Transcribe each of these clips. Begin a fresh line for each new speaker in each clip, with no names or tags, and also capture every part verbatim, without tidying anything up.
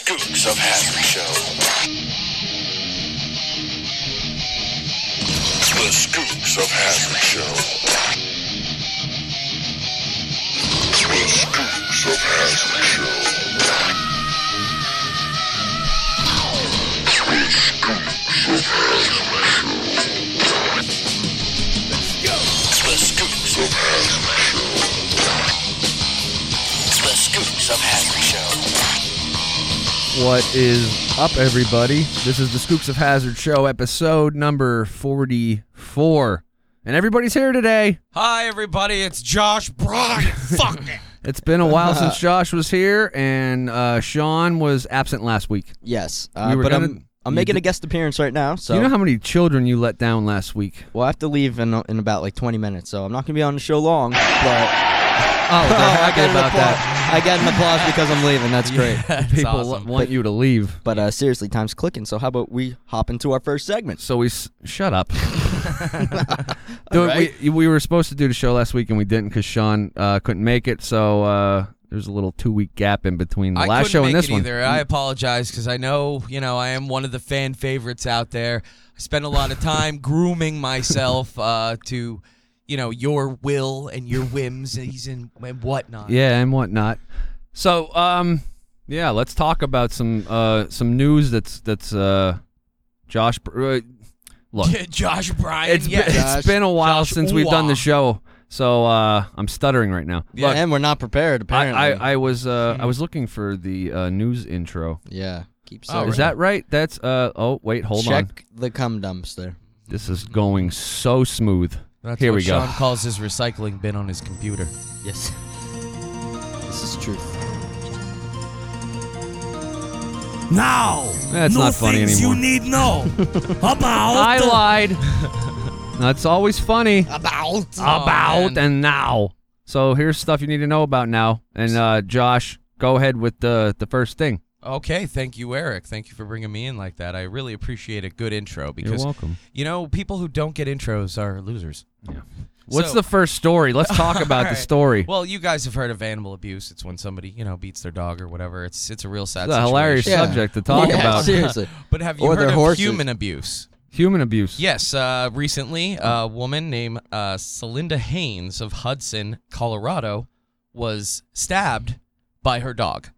Skooks of Hazard Show. The Skooks of Hazard Show. The Skooks of Hazard Show. The Skooks of Hazard Show. The Skooks of Hazard Show. The Skooks of Hazard Show.
What is up, everybody? This is the Skooks of Hazard Show, episode number forty-four. And everybody's here today.
Hi, everybody. It's Josh Broad. Fuck it.
It's been a while since Josh was here, and uh, Sean was absent last week.
Yes, uh,
You were
but
gonna-
I'm I'm
you
making
did-
a guest appearance right now. So
Do you know how many children you let down last week?
we'll have to leave in in about like twenty minutes. So I'm not gonna be on the show long. But
Oh, they're
I
happy
get an
about
applause.
that.
I get an applause because I'm leaving. That's great.
That's
People
awesome.
want you to leave.
But uh, seriously, time's clicking. So how about we hop into our first segment?
So we... S- shut up. Dude,
right.
we, we were supposed to do the show last week, and we didn't because Sean uh, couldn't make it, so... Uh, There's a little two-week gap in between the
I
last
couldn't
show
make
and this
it
one.
either. I apologize because I know, you know, I am one of the fan favorites out there. I spend a lot of time grooming myself uh, to, you know, your will and your whims and, and whatnot.
Yeah, and whatnot. So, um, yeah, let's talk about some uh some news that's that's uh Josh. Uh, look,
Josh Bryan.
it's
yes.
been,
Josh-
it's been a while
Josh
since we've done the
Uwa.
show, so uh, I'm stuttering right now.
Yeah.
Look,
And we're not prepared.
I,
Apparently.
I I was uh I was looking for the uh, news intro.
yeah. Keep
Oh,
searching.
Is that right? That's uh oh wait hold on.
Check the cum dumpster.
This is going so smooth.
That's
Here
what
we go.
Sean calls his recycling bin on his computer.
Yes. This is truth.
Now,
That's
new
not funny
things
anymore.
you need know about.
I lied. That's always funny.
About.
About
man.
and now. So here's stuff you need to know about now. And uh, Josh, go ahead with the the first thing.
Okay, thank you, Eric. Thank you for bringing me in like that. I really appreciate a good intro
You're
because,
welcome.
you know, people who don't get intros are losers.
What's
So-
the first story? Let's talk about the
Alright.
story.
Well, you guys have heard of animal abuse. It's when somebody, you know, beats their dog or whatever. It's it's a real sad
It's a hilarious
situation.
Yeah.
subject to talk
Yeah,
about.
seriously.
But have you
Or
heard
their
of
horses.
human abuse?
Human abuse.
Yes. Uh, recently, a woman named uh, Celinda Haynes of Hudson, Colorado, was stabbed by her dog.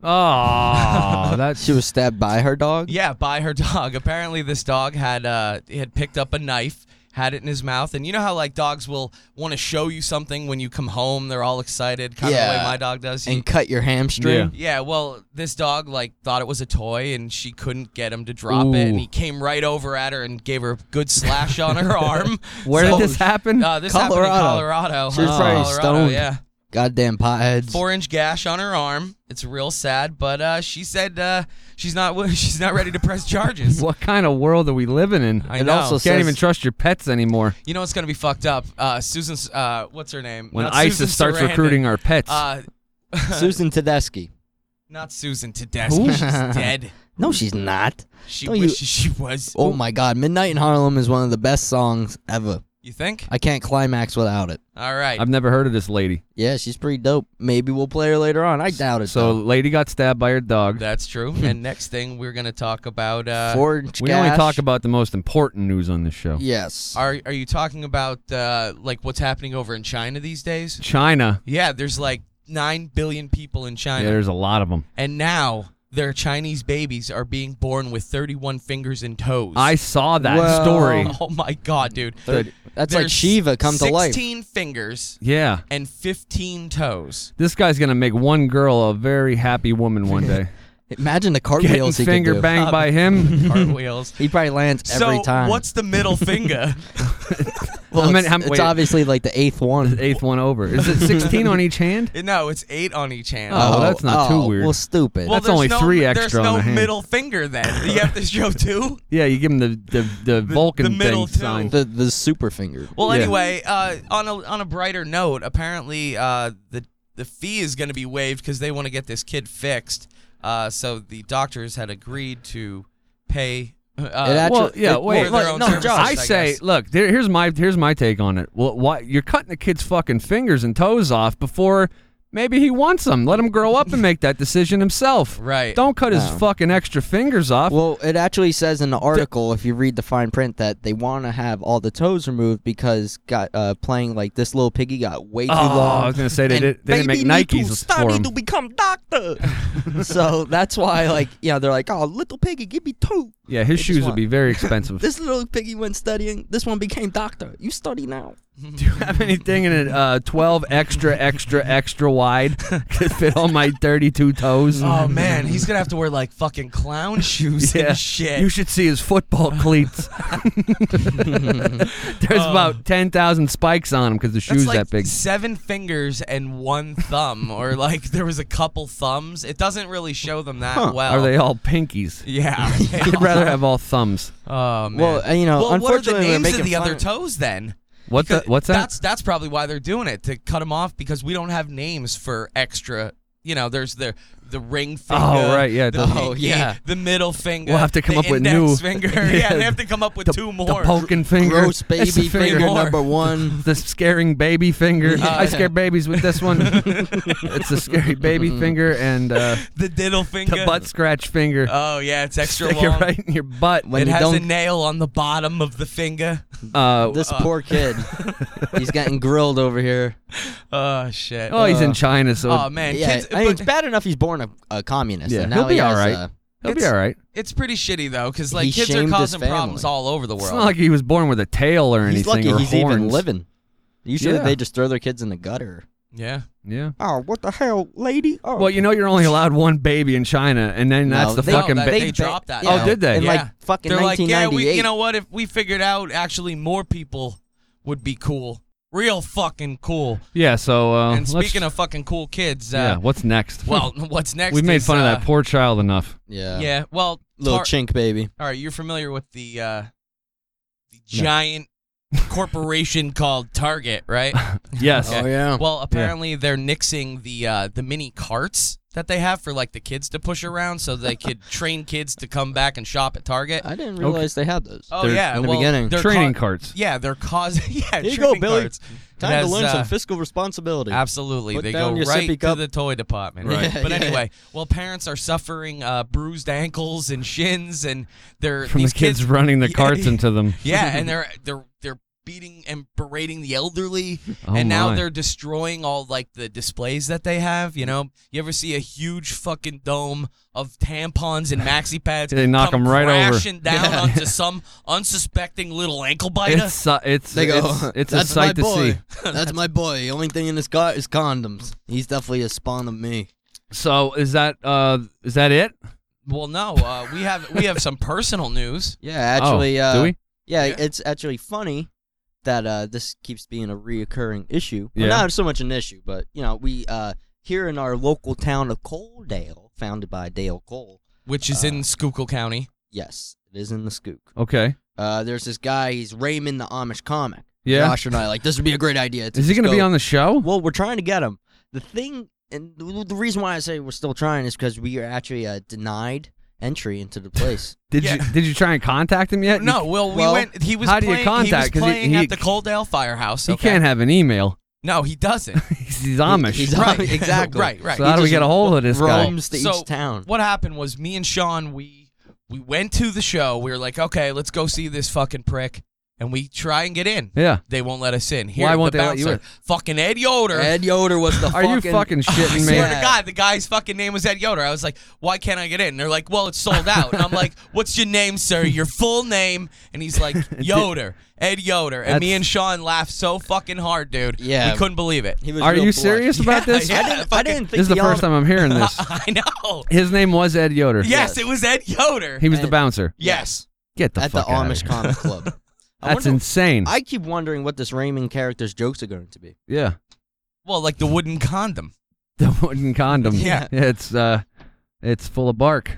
Oh, that's
She was stabbed by her dog.
Yeah, by her dog. Apparently, this dog had uh, had picked up a knife, had it in his mouth, and you know how like dogs will want to show you something when you come home. They're all excited, kind of the way
Yeah.
my dog does. He-
And cut your hamstring.
yeah, well, this dog like thought it was a toy, and she couldn't get him to drop it, and
Ooh.
he came right over at her and gave her a good slash on her arm.
Where
So-
did this happen?
Uh, this happened in
Colorado.
Colorado.
She was
huh?
probably
Colorado,
stoned.
Yeah,
Goddamn potheads.
four-inch gash on her arm. It's real sad, but uh, she said uh, she's not she's not ready to press charges.
What kind of world are we living in?
I
It
know.
also
Can't
says-
even trust your pets anymore.
You know what's gonna be fucked up? Uh, Susan's uh, what's her name?
When
Not
ISIS
Susan
starts
Sarandon.
recruiting our pets.
Uh,
Susan Tedeschi.
not Susan Tedeschi. She's dead.
No, she's not.
She
Don't you-
wishes she was.
Oh my God, Midnight in Harlem is one of the best songs ever.
You think?
I can't climax without it.
All right.
I've never heard of this lady.
Yeah, she's pretty dope. Maybe we'll play her later on. I doubt it.
So,
though.
lady got stabbed by her dog.
That's true. And next thing we're gonna talk about. Uh,
four-inch
We only
gash.
talk about the most important news on this show.
Yes.
are are you talking about uh, like what's happening over in China these days?
China.
Yeah, there's like nine billion people in China,
Yeah, there's a lot of them.
and now their Chinese babies are being born with thirty-one fingers and toes.
I saw that
Well-
story.
Oh my God, dude!
Third- That's like
There's
Shiva come to life.
sixteen fingers
Yeah.
and fifteen toes.
This guy's going to make one girl a very happy woman one day.
Imagine the
Getting
cartwheels he
finger
could do.
banged by him.
Cartwheels.
He probably lands every
so
time.
what's the middle finger?
well,
I mean,
it's,
how-
it's
wait.
obviously like the eighth one.
The eighth one over. Is it sixteen on each hand?
No, it's eight on each hand.
Oh, well, that's not too
oh,
weird.
Well, stupid.
Well,
That's
there's
only
no,
three
There's
extra
no
on the hand.
middle finger then. You have to show two.
Yeah, you give him the the, the Vulcan
the middle
thing
two.
sign.
the the super finger.
Well,
Yeah.
anyway, uh, on a on a brighter note, apparently uh, the the fee is going to be waived because they want to get this kid fixed. Uh, so the doctors had agreed to pay. Uh,
It actually-
Well, yeah,
it-
wait.
for their
look,
own
no,
services,
Josh,
I
I
say,
guess.
look, there, here's my here's my take on it. Well, why you're cutting the kid's fucking fingers and toes off before Maybe he wants them. Let him grow up and make that decision himself.
Right.
Don't cut his
No.
fucking extra fingers off.
Well, it actually says in the article, if you read the fine print, that they want to have all the toes removed because got uh, playing like this little piggy got way too
oh,
long.
I was gonna say they,
And
did, they didn't make
baby need to
Nikes for
study
him.
to become doctor. So that's why, like, yeah, they're like, oh, little piggy, give me two.
Yeah, his
They just
shoes would
want-
be very expensive.
This little piggy went studying. This one became doctor. You study now.
Do you have anything in a uh, twelve extra, extra, extra wide to fit all my thirty-two toes?
Oh man, he's gonna have to wear like fucking clown shoes
Yeah.
and shit.
You should see his football cleats. There's
Oh.
about ten thousand spikes on him because the
That's
shoe's
like
that big.
seven fingers and one thumb, or like there was a couple thumbs. It doesn't really show them that
Huh.
well.
Are they all pinkies?
Yeah.
I'd rather have all thumbs.
Oh man.
Well, uh, you know,
well, what are the
unfortunately, we're
names of
making
the other
fun-
toes then?
What the,
Because
what's that?
That's that's probably why they're doing it, to cut them off, because we don't have names for extra. You know, there's the the ring finger.
Oh, right, yeah,
The
the-
Oh,
pinky,
yeah.
The middle finger.
We'll have to come
the
up with
index
new-
finger.
Yeah,
Yeah, they have to come up with
the,
two
the
more.
poking finger.
Gross baby
It's the
finger,
more.
number one.
The scaring baby finger.
Yeah.
I scare babies with this one. It's the scary baby finger and uh,
The diddle finger.
the butt scratch finger.
Oh yeah, it's extra
Stick
long.
it right in your butt.
When
it
you
has a
don't-
nail on the bottom of the finger.
Uh,
This poor kid. He's getting grilled over here.
Oh shit.
oh, he's in
uh,
China, so
Oh man,
Yeah,
kids,
I mean,
but
it's bad enough he's born a, a communist.
Yeah,
and
he'll
now
be
he
all
has,
right.
uh,
he'll be
it's-
all right.
it's pretty shitty though, because like
He
kids are
shamed his
causing
family.
problems all over the
It's
world.
not like he was born with a tail or anything
he's lucky
or
he's
horns.
even living. Usually
Yeah.
they just throw their kids in the gutter.
Yeah.
Yeah.
Oh, what the hell, lady? Oh.
Well, you know you're only allowed one baby in China, and then
No,
that's the
they-
fucking.
No,
ba-
that-
they
they dropped that.
Oh,
now.
did they?
In
Yeah.
like fucking
They're like, yeah,
nineteen ninety-eight.
we, you know what? If we figured out actually more people would be cool, real fucking cool.
yeah. So. Uh,
and
let's-
speaking of fucking cool kids, uh,
yeah, what's next?
well, what's next?
we made
is,
fun of
uh,
that poor child enough.
yeah.
Yeah, well,
Little
Tar-
chink baby.
all right, you're familiar with the uh, the giant corporation called Target, right?
Yes.
Okay.
Oh, yeah.
Well, apparently they're nixing the uh, the mini carts that they have for like the kids to push around, so they could train kids to come back and shop at Target.
I didn't realize they had those.
Oh
They're-
yeah,
in the
well,
beginning.
they're
Training
ca-
carts.
Yeah, they're causing. Yeah,
Here you go,
training
Billy.
carts.
Time
It
to
has,
learn
uh,
some fiscal responsibility.
Absolutely,
Put
they
down
go
your
right
sippy
to
cup.
the toy department.
Right.
But
Yeah, yeah.
anyway, well, parents are suffering uh, bruised ankles and shins, and they're
From
these
the kids, running the
Yeah,
carts into them.
Yeah, and they're they're they're beating and berating the elderly,
Oh,
and now
my.
they're destroying all like the displays that they have. You know, you ever see a huge fucking dome of tampons and maxi pads?
They knock
come
'em right over.
crashing down onto some unsuspecting little ankle biter.
It's uh, it's
They go,
it's, it's a
that's
sight
my
to
boy.
see.
That's my boy. The only thing in his car is condoms. He's definitely a spawn of me.
So is that uh is that it?
Well, no, uh, we have we have some personal news.
Yeah, actually.
oh,
uh,
do we?
Yeah,
Yeah.
it's actually funny that uh, this keeps being a reoccurring issue. Well,
Yeah.
not so much an issue, but you know, we uh, here in our local town of Coaldale, founded by Dale Cole.
Which is
Uh,
in Schuylkill County.
Yes, it is in the Skook.
Okay.
Uh, there's this guy. He's Raymond the Amish comic.
Yeah.
Josh and I like this would be a great idea. to
Is he
just
going to be
go-
on the show?
Well, we're trying to get him. The thing, and the the reason why I say we're still trying is because we are actually uh, denied entry into the place.
Did
Yeah.
you did you try and contact him yet?
No, well, we
well,
went. He was
how do you
playing,
contact-
He
'cause
was
he-
playing
he-
at the Coaldale Firehouse.
He
okay?
can't have an email.
No, he doesn't.
He's, he's Amish.
He's
right,
Amish, exactly.
right, right.
so how
He
do we
just
get a hold of this guy?
Roams to
So,
each town.
What happened was me and Sean, we we went to the show. We were like, okay, let's go see this fucking prick, and we try and get in.
Yeah.
They won't let us in. Here,
Why won't
the
they let you
bouncer,
in?
Fucking Ed Yoder.
Ed Yoder was the
Are
fucking...
you fucking
I
shitting me?
swear
Yeah.
to God, the guy's fucking name was Ed Yoder. I was like, why can't I get in? And they're like, well, it's sold out. And I'm like, what's your name, sir? Your full name? And he's like, Yoder, Ed Yoder. And me
That's-
and Sean laughed so fucking hard, dude.
Yeah.
We couldn't believe it.
He was
Are
real
you
blunt.
serious about
Yeah,
this?
yeah.
I didn't, I
fucking-
didn't think
This is the
the
first
Amish-
time I'm hearing this.
I know.
His name was Ed Yoder.
Yes,
Yes.
it was Ed Yoder.
He was the
And-
bouncer.
Yes.
Get the
at the
fuck outta
Amish
here.
Comic Club. I
That's
wonder-
insane.
I keep wondering what this Raymond character's jokes are going to be.
yeah.
Well, like the wooden condom.
The wooden condom.
Yeah.
It's uh it's full of bark.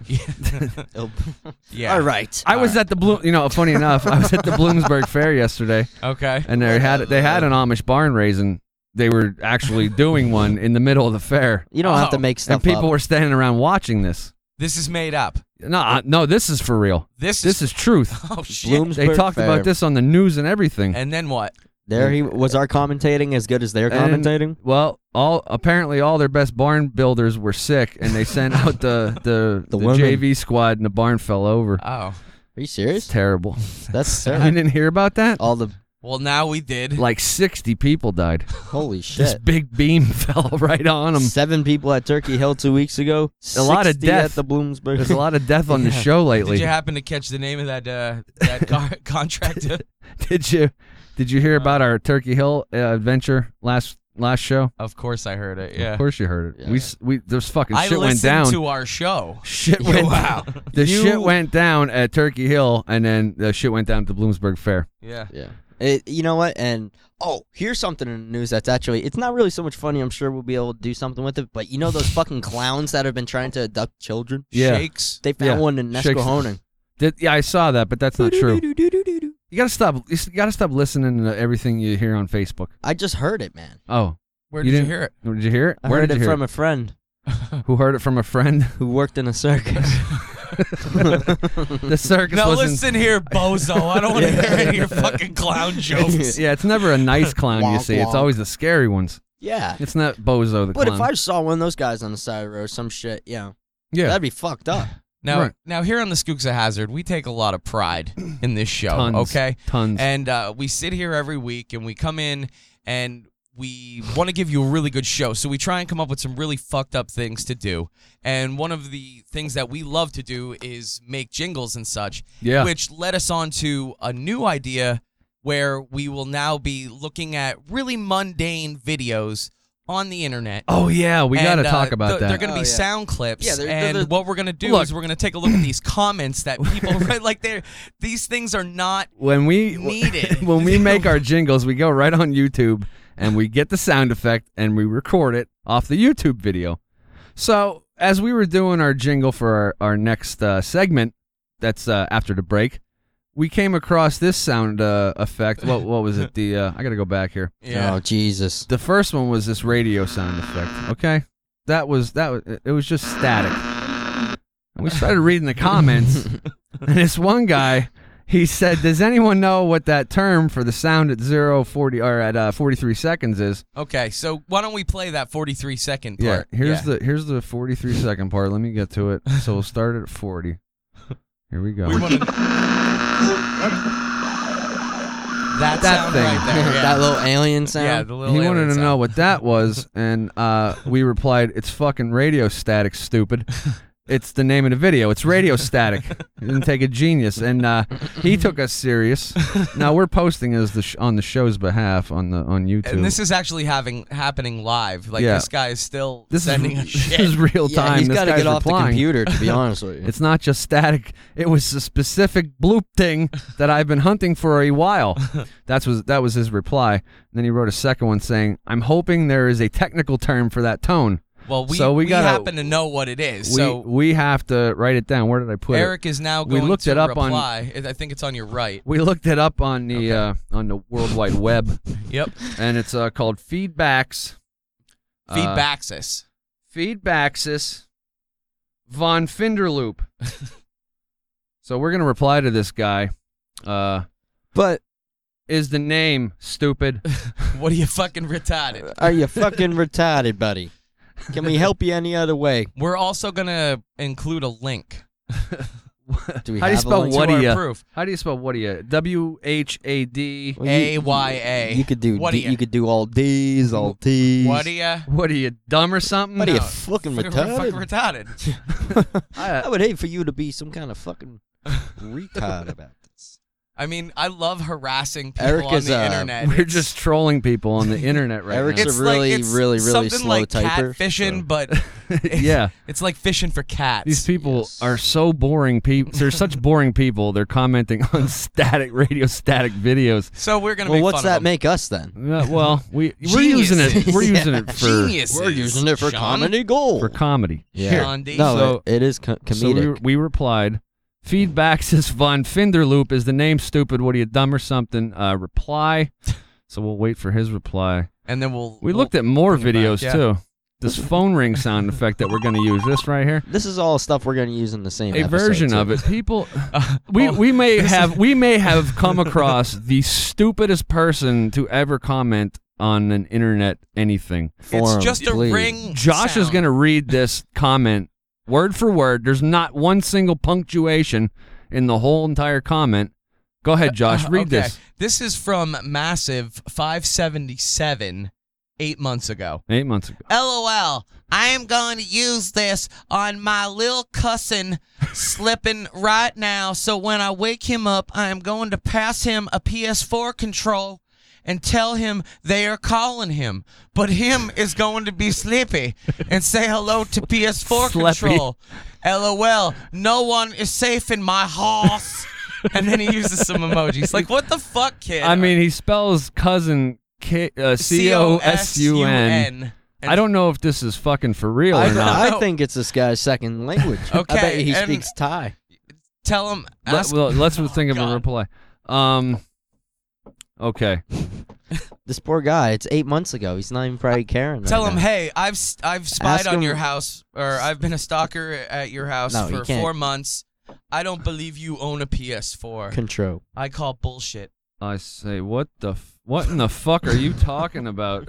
Yeah.
All right.
I was at the Bloom. You know, funny enough, I was at the Bloomsburg Fair yesterday,
Okay.
and they had they had an Amish barn raising. They were actually doing one in the middle of the fair,
You don't have
Oh.
to make stuff
and people
up.
were standing around watching this.
This is made up.
No, uh, no, this is for real.
This,
This is truth.
oh shit.
Bloomsburg
They talked
Fair.
about this on the news and everything.
And then what?
There he was. Our commentating as good as their
And-
commentating.
Well, all apparently all their best barn builders were sick, and they sent out the the,
The
the,
women.
J V squad, and the barn fell over.
Oh.
Are you
It's
serious?
terrible.
That's
You
terrible.
didn't hear about that?
All the
Well, now we did.
Like sixty people died.
holy
This
shit.
big beam fell right on them.
Seven people at Turkey Hill two weeks ago.
A lot of
sixty
death.
at the Bloomsburg.
There's a lot of death on the
Yeah.
show lately.
Did you happen to catch the name of that uh, that car- contractor?
Did you Did you hear about our Turkey Hill uh, adventure last last show?
Of course, I heard it. Yeah.
Of course you heard it.
Yeah.
We s- we there's fucking
I
shit went
listened
down.
to our show.
Shit
Yeah,
went
wow.
The
You-
shit went down at Turkey Hill, and then the shit went down at the Bloomsburg Fair.
Yeah.
Yeah. It, you know what? And oh, here's something in the news that's actually it's not really so much funny. I'm sure we'll be able to do something with it. But you know those fucking clowns that have been trying to abduct children?
Yeah.
Shakes.
They found
Yeah.
one in
Shakes-
Nesquehoning.
Did, yeah, I saw that, but that's not true. You gotta stop. You s- gotta stop listening to everything you hear on Facebook.
I just heard it, man.
Oh,
Where
You
did you
didn't-
hear it?
did you hear it?
I
Where
heard
did
it
you hear
from a friend
it? Who heard it from a friend?
who worked in a circus.
The circus
Now
wasn't.
listen here, bozo. I don't want to hear any of your fucking clown jokes.
Yeah, it's never a nice clown you
Wonk,
see. It's
wonk.
always the scary ones.
Yeah.
It's not Bozo the
But
clown.
if I saw one of those guys on the side of the road, some shit, yeah,
yeah,
that'd be fucked up.
Now,
Right.
now here on the Skooks of Hazard, we take a lot of pride in this show.
Tons.
Okay,
tons.
and uh, we sit here every week and we come in and we want to give you a really good show. So we try and come up with some really fucked up things to do. And one of the things that we love to do is make jingles and such,
yeah,
which led us on to a new idea where we will now be looking at really mundane videos on the internet.
oh yeah, we gotta
And, uh,
talk about
th-
that.
They're going to
Oh,
be
yeah.
sound clips,
Yeah, they're- they're
and
the-
what we're going to do
Look.
is we're going to take a look at these comments that people write. Like, they're these things are not
when we
needed.
when we make our jingles, we go right on YouTube and we get the sound effect and we record it off the YouTube video. So as we were doing our jingle for our, our next uh, segment, that's uh, after the break, we came across this sound uh, effect. What what was it? The uh, I gotta go back here.
Yeah.
Oh Jesus.
The first one was this radio sound effect. Okay, that was that was it was just static. And we started reading the comments, and this one guy, he said, "Does anyone know what that term for the sound at zero forty or at uh, forty-three seconds is?"
Okay, so why don't we play that forty-three second
Yeah,
part?
here's
Yeah.
the here's the forty-three second part. Let me get to it. So we'll start at forty. Here we go.
We wanna... that,
That
sound
thing.
right there. Yeah.
That little alien sound.
yeah, the little
He
alien
wanted to
sound.
know what that was, and uh, we replied, "It's fucking radio static, stupid." It's the name of the video. It's radio static. It didn't take a genius, and uh, he took us serious. Now we're posting as the sh- on the show's behalf on the on YouTube.
And this is actually having happening live. Like,
Yeah.
this guy is still
this
sending
is
us shit.
this is real
Yeah,
time.
he's
This
got to
guy's
get off the
replying.
computer. To be honest with you.
It's not just static. It was a specific bloop thing that I've been hunting for a while. That's was that was his reply. And then he wrote a second one saying, "I'm hoping there is a technical term for that tone."
Well, we,
So we
we
gotta-
happen to know what it is.
We
so
we have to write it down. Where did I put it?
Eric is now
We
going
looked
to
it up on-
reply. I think it's on your right.
We looked it up on the
Okay.
uh, on the World Wide Web,
Yep.
and it's uh, called Feedbacks. uh,
Feedbacksis.
Feedbacksis von Finderloop. So we're gonna reply to this guy. Uh,
But
is the name stupid?
What are you fucking retarded?
are you fucking retarded, buddy? Can we help you any other way?
We're also going to include a link
Do we
How do you
have
spell
a link?
what
to
do
our
you?
proof.
How do you spell what do you? W H A D.
Well, you-
A Y A.
You could do.
What
D,
do you-
you could do all D's, all T's.
What are you?
What are you, dumb or something?
What are you
No,
fucking
Fucking
retarded?
fucking retarded.
I-
I would hate for you to be some kind of fucking retard about this.
I mean, I love harassing people
Eric
on
is,
the
uh,
internet.
We're
It's-
just trolling people on the internet right
Eric's
now.
it's
a really,
like, it's
really, really
something
slow
like
typer,
catfishing,
so-
but
Yeah.
it's like fishing for cats.
These people
Yes.
are so boring. People, they're such boring people. They're commenting on static radio, static videos.
so we're gonna
Well,
make
what's
fun
that
of them.
make us then?
Uh, well, we we're using it.
Geniuses.
We're using it for
Geniuses.
We're using it for
Sean.
comedy gold.
for comedy.
Yeah.
Sean D.
No,
So-
it, it is co-
So we,
comedic.
we replied, "Feedbacks is von Finderloop. Is the name stupid? What are you, dumb or something?" Uh, reply. So we'll wait for his reply.
and then we'll.
We
we'll-
looked at more
bring it back,
videos
yeah.
too. This phone ring sound effect that we're going to use. This right here.
This is all stuff we're going to use in the same
A
episode,
version
too.
of it. People,
Uh,
we
oh,
we may
this
have we may have come across the stupidest person to ever comment on an internet anything.
Forum,
it's just a
please.
ring.
Josh is
sound.
going to read this comment word for word. There's not one single punctuation in the whole entire comment. Go ahead, Josh. Read
okay.
this.
This is from Massive five seventy-seven, eight months ago.
Eight months ago.
LOL. I am going to use this on my little cousin slipping right now. So when I wake him up, I am going to pass him a P S four control and tell him they are calling him. But him is going to be sleepy and say hello to P S four
Sleepy.
control. LOL. No one is safe in my house. And then he uses some emojis. Like, what the fuck, kid?
I mean, he spells cousin K, uh, C O S U N. I don't know if this is fucking for real
I,
or not.
I think it's this guy's second language.
Okay,
I bet he
and-
speaks Thai.
Tell him.
Let,
Ask,
well, let's think of a
God.
reply. Um, okay.
This poor guy. It's eight months ago. He's not even probably caring.
Tell
right
him,
now.
hey, I've s- I've spied
Ask
on
him-
your house, or I've been a stalker at your house
No, you
for
can't.
four months. I don't believe you own a P S four.
Control.
I call bullshit.
I say, what the, f- what in the fuck are you talking about?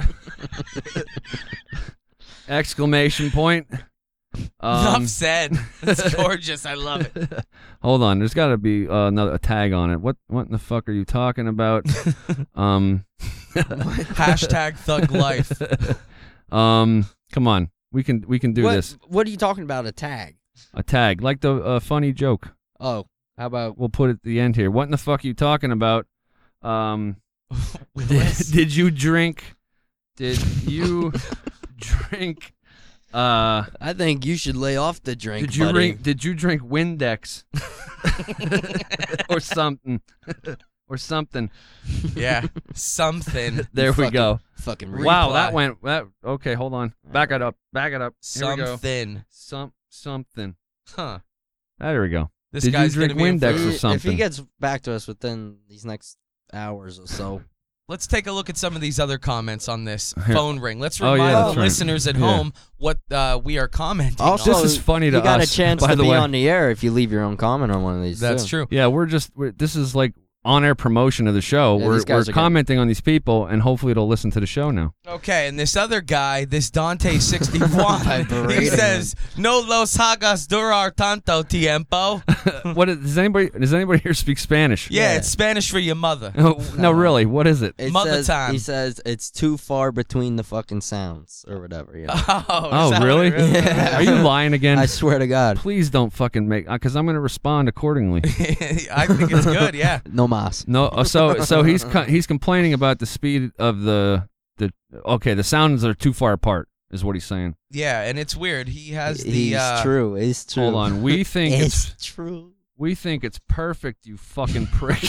Exclamation point. Um,
Enough said. It's gorgeous. I love it.
hold on, there's got to be uh, another a tag on it. What, what in the fuck are you talking about? um,
Hashtag thug life.
um, come on, we can, we can do
what,
this.
What are you talking about? A tag?
A tag, like the uh, funny joke.
Oh, how about
We'll put it at the end here. What in the fuck are you talking about? Um, did,
Willis.
did you drink? Did you drink? Uh,
I think you should lay off the drink.
did you
buddy.
drink? Did you drink Windex or something? or something?
Yeah, something.
There we
Fucking-
go.
Fucking
Re-
Wow,
reply.
that went. That okay. Hold on. Back it up. Back it up. Here we go.
Something.
Some something.
Huh.
There we go.
This
Did you
guy's
drink
gonna be in
Windex
for-
or
If he-
something?
If he gets back to us within these next hours or so,
Let's take a look at some of these other comments on this
Here.
phone ring. Let's
Oh,
remind
yeah,
the
that's right.
listeners at
Yeah.
home what uh, we are commenting
Also,
on.
This is funny to
you got
us,
a chance
by
to
the
be
way.
on the air if you leave your own comment on one of these.
That's
too.
true.
Yeah, we're just. We're, this is like on-air promotion of the show.
Yeah,
we're
these guys
we're
are good.
commenting on these people, and hopefully they'll listen to the show now.
Okay, and this other guy, this Dante sixty-one, he
Berating
says, "No los hagas durar tanto tiempo."
what is, does anybody? Does anybody here speak Spanish?
Yeah,
Yeah.
it's Spanish for your mother.
No, no, really. What is it?
It
Mother
says,
time.
He says it's too far between the fucking sounds or whatever. You know?
Oh, is
Oh,
that what
really?
it is?
Yeah.
Are you lying again?
I swear to God,
Please don't fucking make, because I'm going to respond accordingly.
I think it's good. Yeah.
no mas.
No, uh, so so he's co- he's complaining about the speed of the the. Okay, the sounds are too far apart, is what he's saying.
Yeah, and it's weird. He has the.
He's
uh,
true. It's true.
Hold on, we think it's,
It's true.
we think it's perfect. You fucking prick.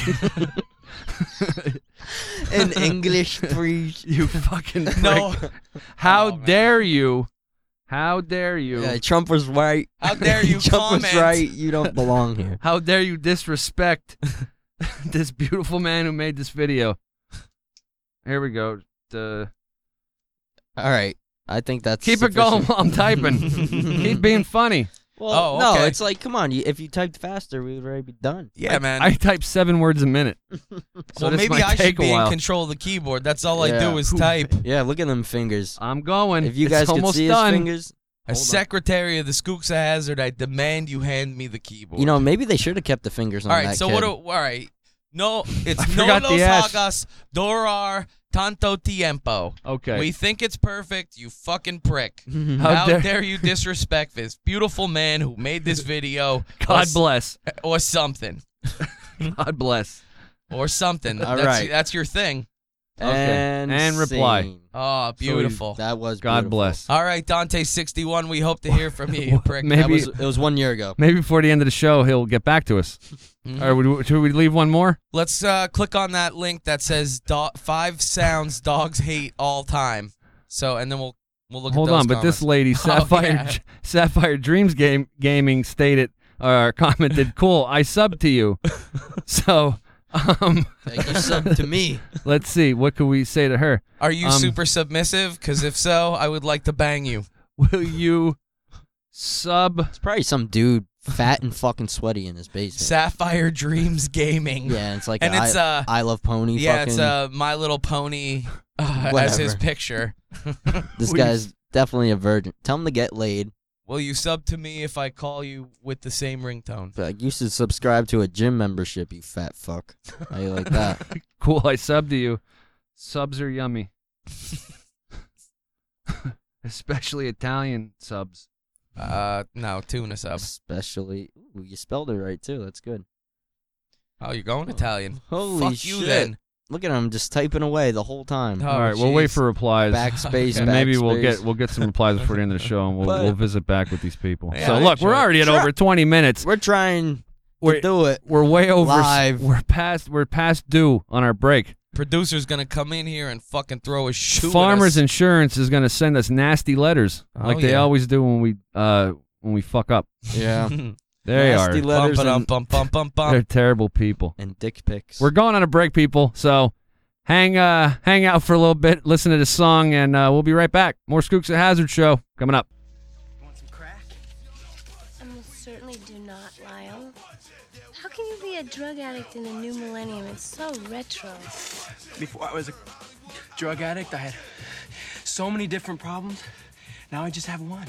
In English, please.
You fucking prick.
No.
How
Oh, man.
dare you? How dare you?
Yeah, Trump was right.
How dare you
Trump
comment?
was right. You don't belong here.
How dare you disrespect this beautiful man who made this video? Here we go. The
All right. I think that's
keep it going
sufficient.
while I'm typing. Keep being funny.
Well,
Oh,
no,
okay.
it's like, come on. You, if you typed faster, we would already be done.
Yeah, man.
I type seven words a minute. So
well,
this
maybe
might
I
take
should
a
be in
while.
control of the keyboard. That's all I
Yeah.
do is type.
Yeah, look at them fingers.
I'm going.
If you
It's
guys could
almost
see
done.
his fingers,
As
Hold on.
secretary of the Skooksa Hazard, I demand you hand me the keyboard.
you know, maybe they should have kept the fingers on
all right.
that
So
kid.
what? Do, all right. No, it's
I
no
forgot
los
the S.
hagas durar tanto tiempo.
Okay.
We think it's perfect. You fucking prick.
How
How,
dare-
dare you disrespect this beautiful man who made this video?
God
or, s-
bless.
or something,
God bless.
or something.
All
that's,
right.
that's your thing.
Okay.
And,
And reply.
scene.
Oh, beautiful.
That was
God
beautiful.
bless.
All right, Dante sixty-one. We hope to hear from you, you prick.
Maybe-
That was, it was one year ago.
Maybe before the end of the show, he'll get back to us.
Mhm.
Or would, should we leave one more?
Let's uh, click on that link that says do- five sounds dogs hate all time. So, and then we'll we'll look
Hold
at those
on, but
comments.
this lady, Sapphire
yeah.
Sapphire Dreams Game Gaming, stated or commented, "Cool, I sub to you." So, um,
Thank you, sub to me.
let's see. What could we say to her?
Are you
um,
super submissive? Because if so, I would like to bang you.
Will you sub
It's probably some dude fat and fucking sweaty in his basement.
Sapphire Dreams Gaming.
Yeah, it's like
and
a
it's
I,
uh
I Love Pony.
yeah,
fucking,
it's uh My Little Pony uh, as his
Whatever.
picture.
This
we-
guy's definitely a virgin. Tell him to get laid.
Will you sub to me if I call you with the same ringtone?
Like, you should subscribe to a gym membership, you fat fuck. How you like that?
Cool, I subbed to you. Subs are yummy. Especially Italian subs.
Uh, no, tuna sub.
Especially, ooh, you spelled it right too. That's good.
Oh, you're going Italian.
Holy
Fuck
shit!
you then.
Look at him just typing away the whole time.
Oh,
All right, we'll wait
jeez.
for replies.
Backspace,
and maybe we'll
backspace.
get we'll get some replies before the end of the show, and we'll
But-
we'll visit back with these people.
Yeah,
so
I
look, we're
enjoy it.
already at
Try-
over twenty minutes.
We're trying
We're
to do it.
we're way over.
Live.
We're past we're past due on our break.
Producer's gonna come in here and fucking throw a shoe.
Farmers
at us.
Insurance is going to send us nasty letters,
Oh,
like they
yeah.
always do when we uh when we fuck up.
Yeah.
They
Nasty
are.
letters
bump,
and,
bump, bump, bump,
They're
bump.
terrible people.
and dick pics.
We're going on a break, people. So hang uh hang out for a little bit, listen to this song, and uh, we'll be right back. More Skooks at Hazard show coming up.
Want some crack?
I most certainly do not, Lyle. How can you be a drug addict in the new millennium? It's so retro.
Before I was a drug addict, I had so many different problems. Now I just have one.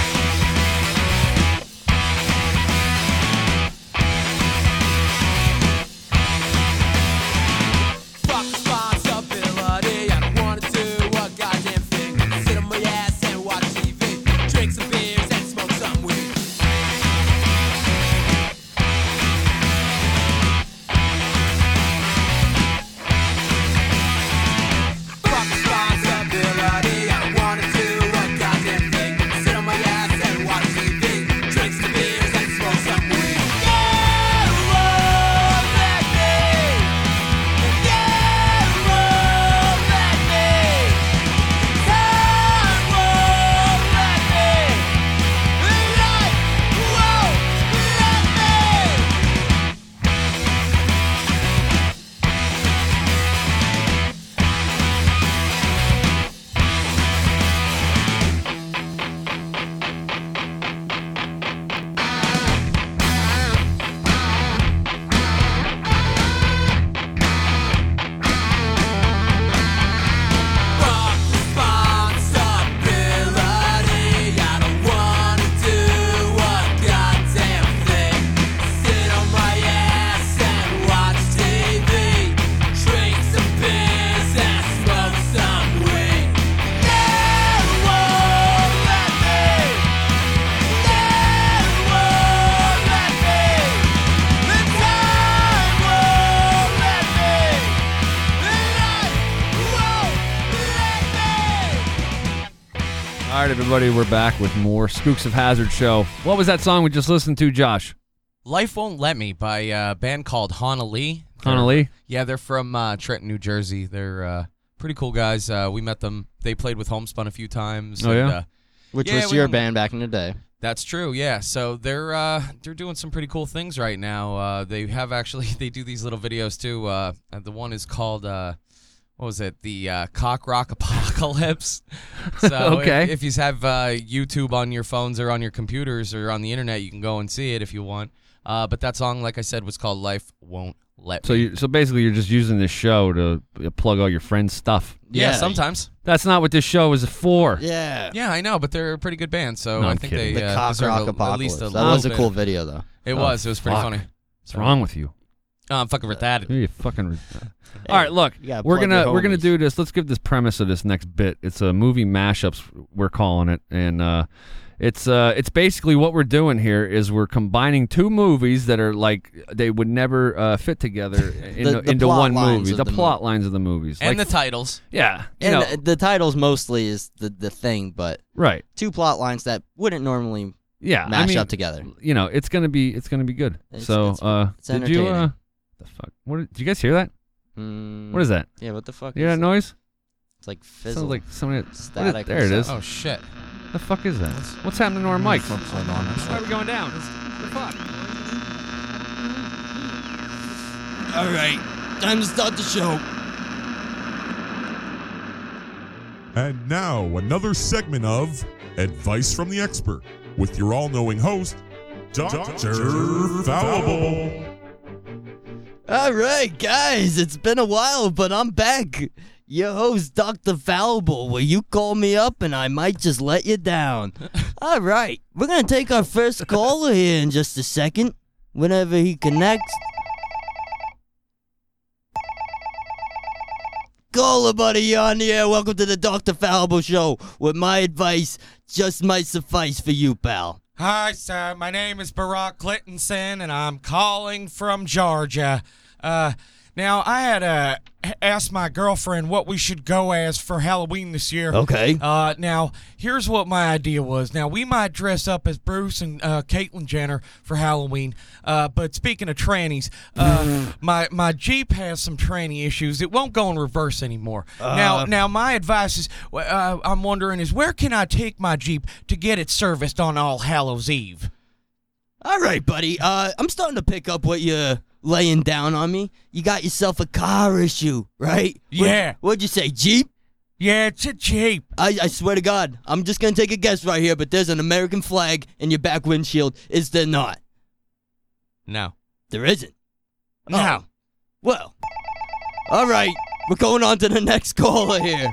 Fuck responsibility. I don't wanna do a goddamn thing. Sit on my ass and watch T V. Drink some beers and smoke some weed. Fuck responsibility. I don't wanna do a goddamn thing. Sit on my ass and watch T V. Drink some beers and smoke some weed. Yeah, won't let me. Yeah, won't let me. Time won't let me. Life won't let me. Fuck responsibility. I don't wanna do a goddamn thing. Sit on my ass and watch T V. Drink some beers and smoke some weed. Yeah, won't let me. Yeah, won't let me. The time won't let me. The life won't let me.
All right, everybody, we're back with more Skooks of Hazard show. What was that song we just listened to, Josh?
Life Won't Let Me by a band called Hana Lee.
Hana Lee?
Yeah, they're from uh, Trenton, New Jersey. They're uh, pretty cool guys. Uh, we met them. They played with Homespun a few times.
Oh,
and,
yeah?
Uh,
Which
Yeah,
was
we
your
don't-
band back in the day.
That's true, yeah. So they're uh, they're doing some pretty cool things right now. Uh, they have actually they do these little videos too. Uh, and the one is called uh, what was it? The uh, Cock Rock Apocalypse. So
Okay.
if, if you have uh, YouTube on your phones or on your computers or on the internet, you can go and see it if you want. Uh, but that song, like I said, was called "Life Won't Let
So
Me."
you so basically you're just using this show to uh, plug all your friends' stuff.
yeah,
Yeah.
sometimes.
That's not what this show is for.
Yeah.
Yeah, I know, but they're a pretty good band, so
No,
I
I'm
think
kidding.
they
The
uh,
Cock
deserve
Rock
a, at
Apocalypse.
least a
That
little
was a
bit.
cool video, though.
It
Oh,
was. It was pretty
fuck.
funny.
What's wrong with you?
Oh, I'm fucking retarded.
You fucking. All right, look,
you gotta
we're
plug
gonna
your
we're gonna
homies.
do this. Let's give this premise of this next bit. It's a movie mashups. We're calling it, and uh, it's uh, it's basically what we're doing here is we're combining two movies that are like they would never uh, fit together in,
The- the
into
plot
one
lines
movie.
of
The,
the
plot lines of the movies,
And
like,
the titles.
yeah, you
And
know,
the, the titles mostly is the, the thing, but
right,
two plot lines that wouldn't normally
yeah.
mash
I mean,
up together.
you know, it's gonna be it's gonna be good.
It's-
so,
it's-
uh,
it's
did you uh,
entertaining.
the fuck? What did, did you guys hear that?
Mm,
What is that?
Yeah, what the fuck?
You hear
is
that
it?
noise?
It's like fizzle.
Sounds like somebody. What is,
Static
there
or
it is.
Oh shit.
The fuck is that? What's happening to our mics?
Hold on.
Why are we going down? The fuck?
All right, time to start the show.
And now, another segment of Advice from the Expert with your all knowing host, Doctor Fallible.
All right, guys, it's been a while, but I'm back. Your host, Doctor Fallible, where you call me up and I might just let you down. All right, we're going to take our first caller here in just a second, whenever he connects. Caller, buddy, you're on the air. Welcome to the Doctor Fallible Show, where my advice just might suffice for you, pal.
Hi, sir. My name is Barack Clintonson, and I'm calling from Georgia. Uh, now, I had uh, asked my girlfriend what we should go as for Halloween this year.
Okay.
Uh, now, here's what my idea was. Now, we might dress up as Bruce and uh, Caitlyn Jenner for Halloween. Uh, but speaking of trannies, uh, my my Jeep has some tranny issues. It won't go in reverse anymore.
Uh,
now, now my advice is, uh, I'm wondering is where can I take my Jeep to get it serviced on All Hallows Eve?
All right, buddy. Uh, I'm starting to pick up what you're laying down on me. You got yourself a car issue, right?
Yeah.
What, what'd you say, Jeep?
Yeah, it's a Jeep.
I, I swear to God, I'm just going to take a guess right here, but there's an American flag in your back windshield. Is there not?
No.
There isn't.
No.
Oh. Well, all right. We're going on to the next caller here.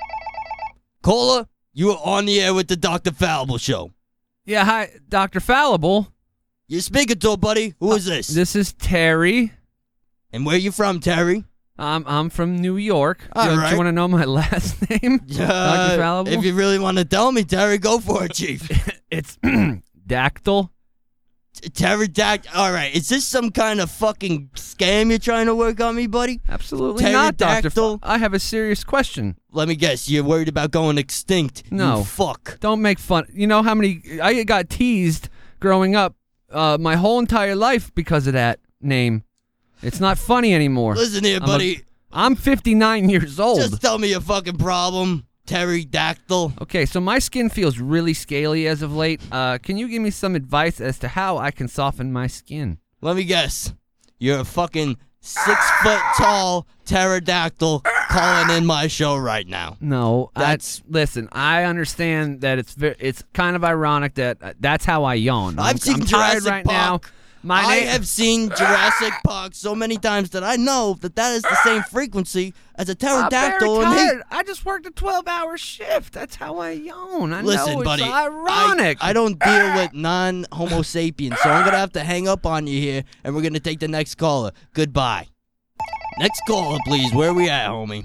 Caller, you are on the air with the Doctor Fallible Show.
Yeah, hi, Doctor Fallible.
You're speaking to, buddy. Who is this?
This is Terry.
And where you from, Terry?
I'm I'm from New York.
All
do, you- do
right.
you want to know my last name, Doctor
Uh,
Fallible?
if you really want to tell me, Terry, go for it, Chief.
It's Dactyl.
Pterodactyl. All right. Is this some kind of fucking scam you're trying to work on me, buddy?
Absolutely not, Doctor
Pterodactyl?
I have a serious question.
Let me guess. You're worried about going extinct.
No.
You fuck.
Don't make fun. You know how many I got teased growing up uh, my whole entire life because of that name. It's not funny anymore.
Listen here,
I'm a-
buddy.
I'm fifty-nine years old.
Just tell me your fucking problem, Pterodactyl.
Okay, so my skin feels really scaly as of late. Uh, can you give me some advice as to how I can soften my skin?
Let me guess. You're a fucking six foot tall pterodactyl calling in my show right now.
No,
That's-
that's listen. I understand that it's ve- it's kind of ironic that uh, that's how I yawn. I'm,
I've seen
I'm tired
Jurassic
right now.
Park.
My
I
name-
have seen Jurassic Park so many times that I know that that is the same frequency as a
I'm very
pterodactyl. and he-
tired. I just worked a twelve-hour shift. That's how I yawn. I
Listen,
know
buddy.
it's ironic.
I, I don't deal with non-Homo sapiens, so I'm gonna have to hang up on you here, and we're gonna take the next caller. Goodbye. Next caller, please. Where we at, homie?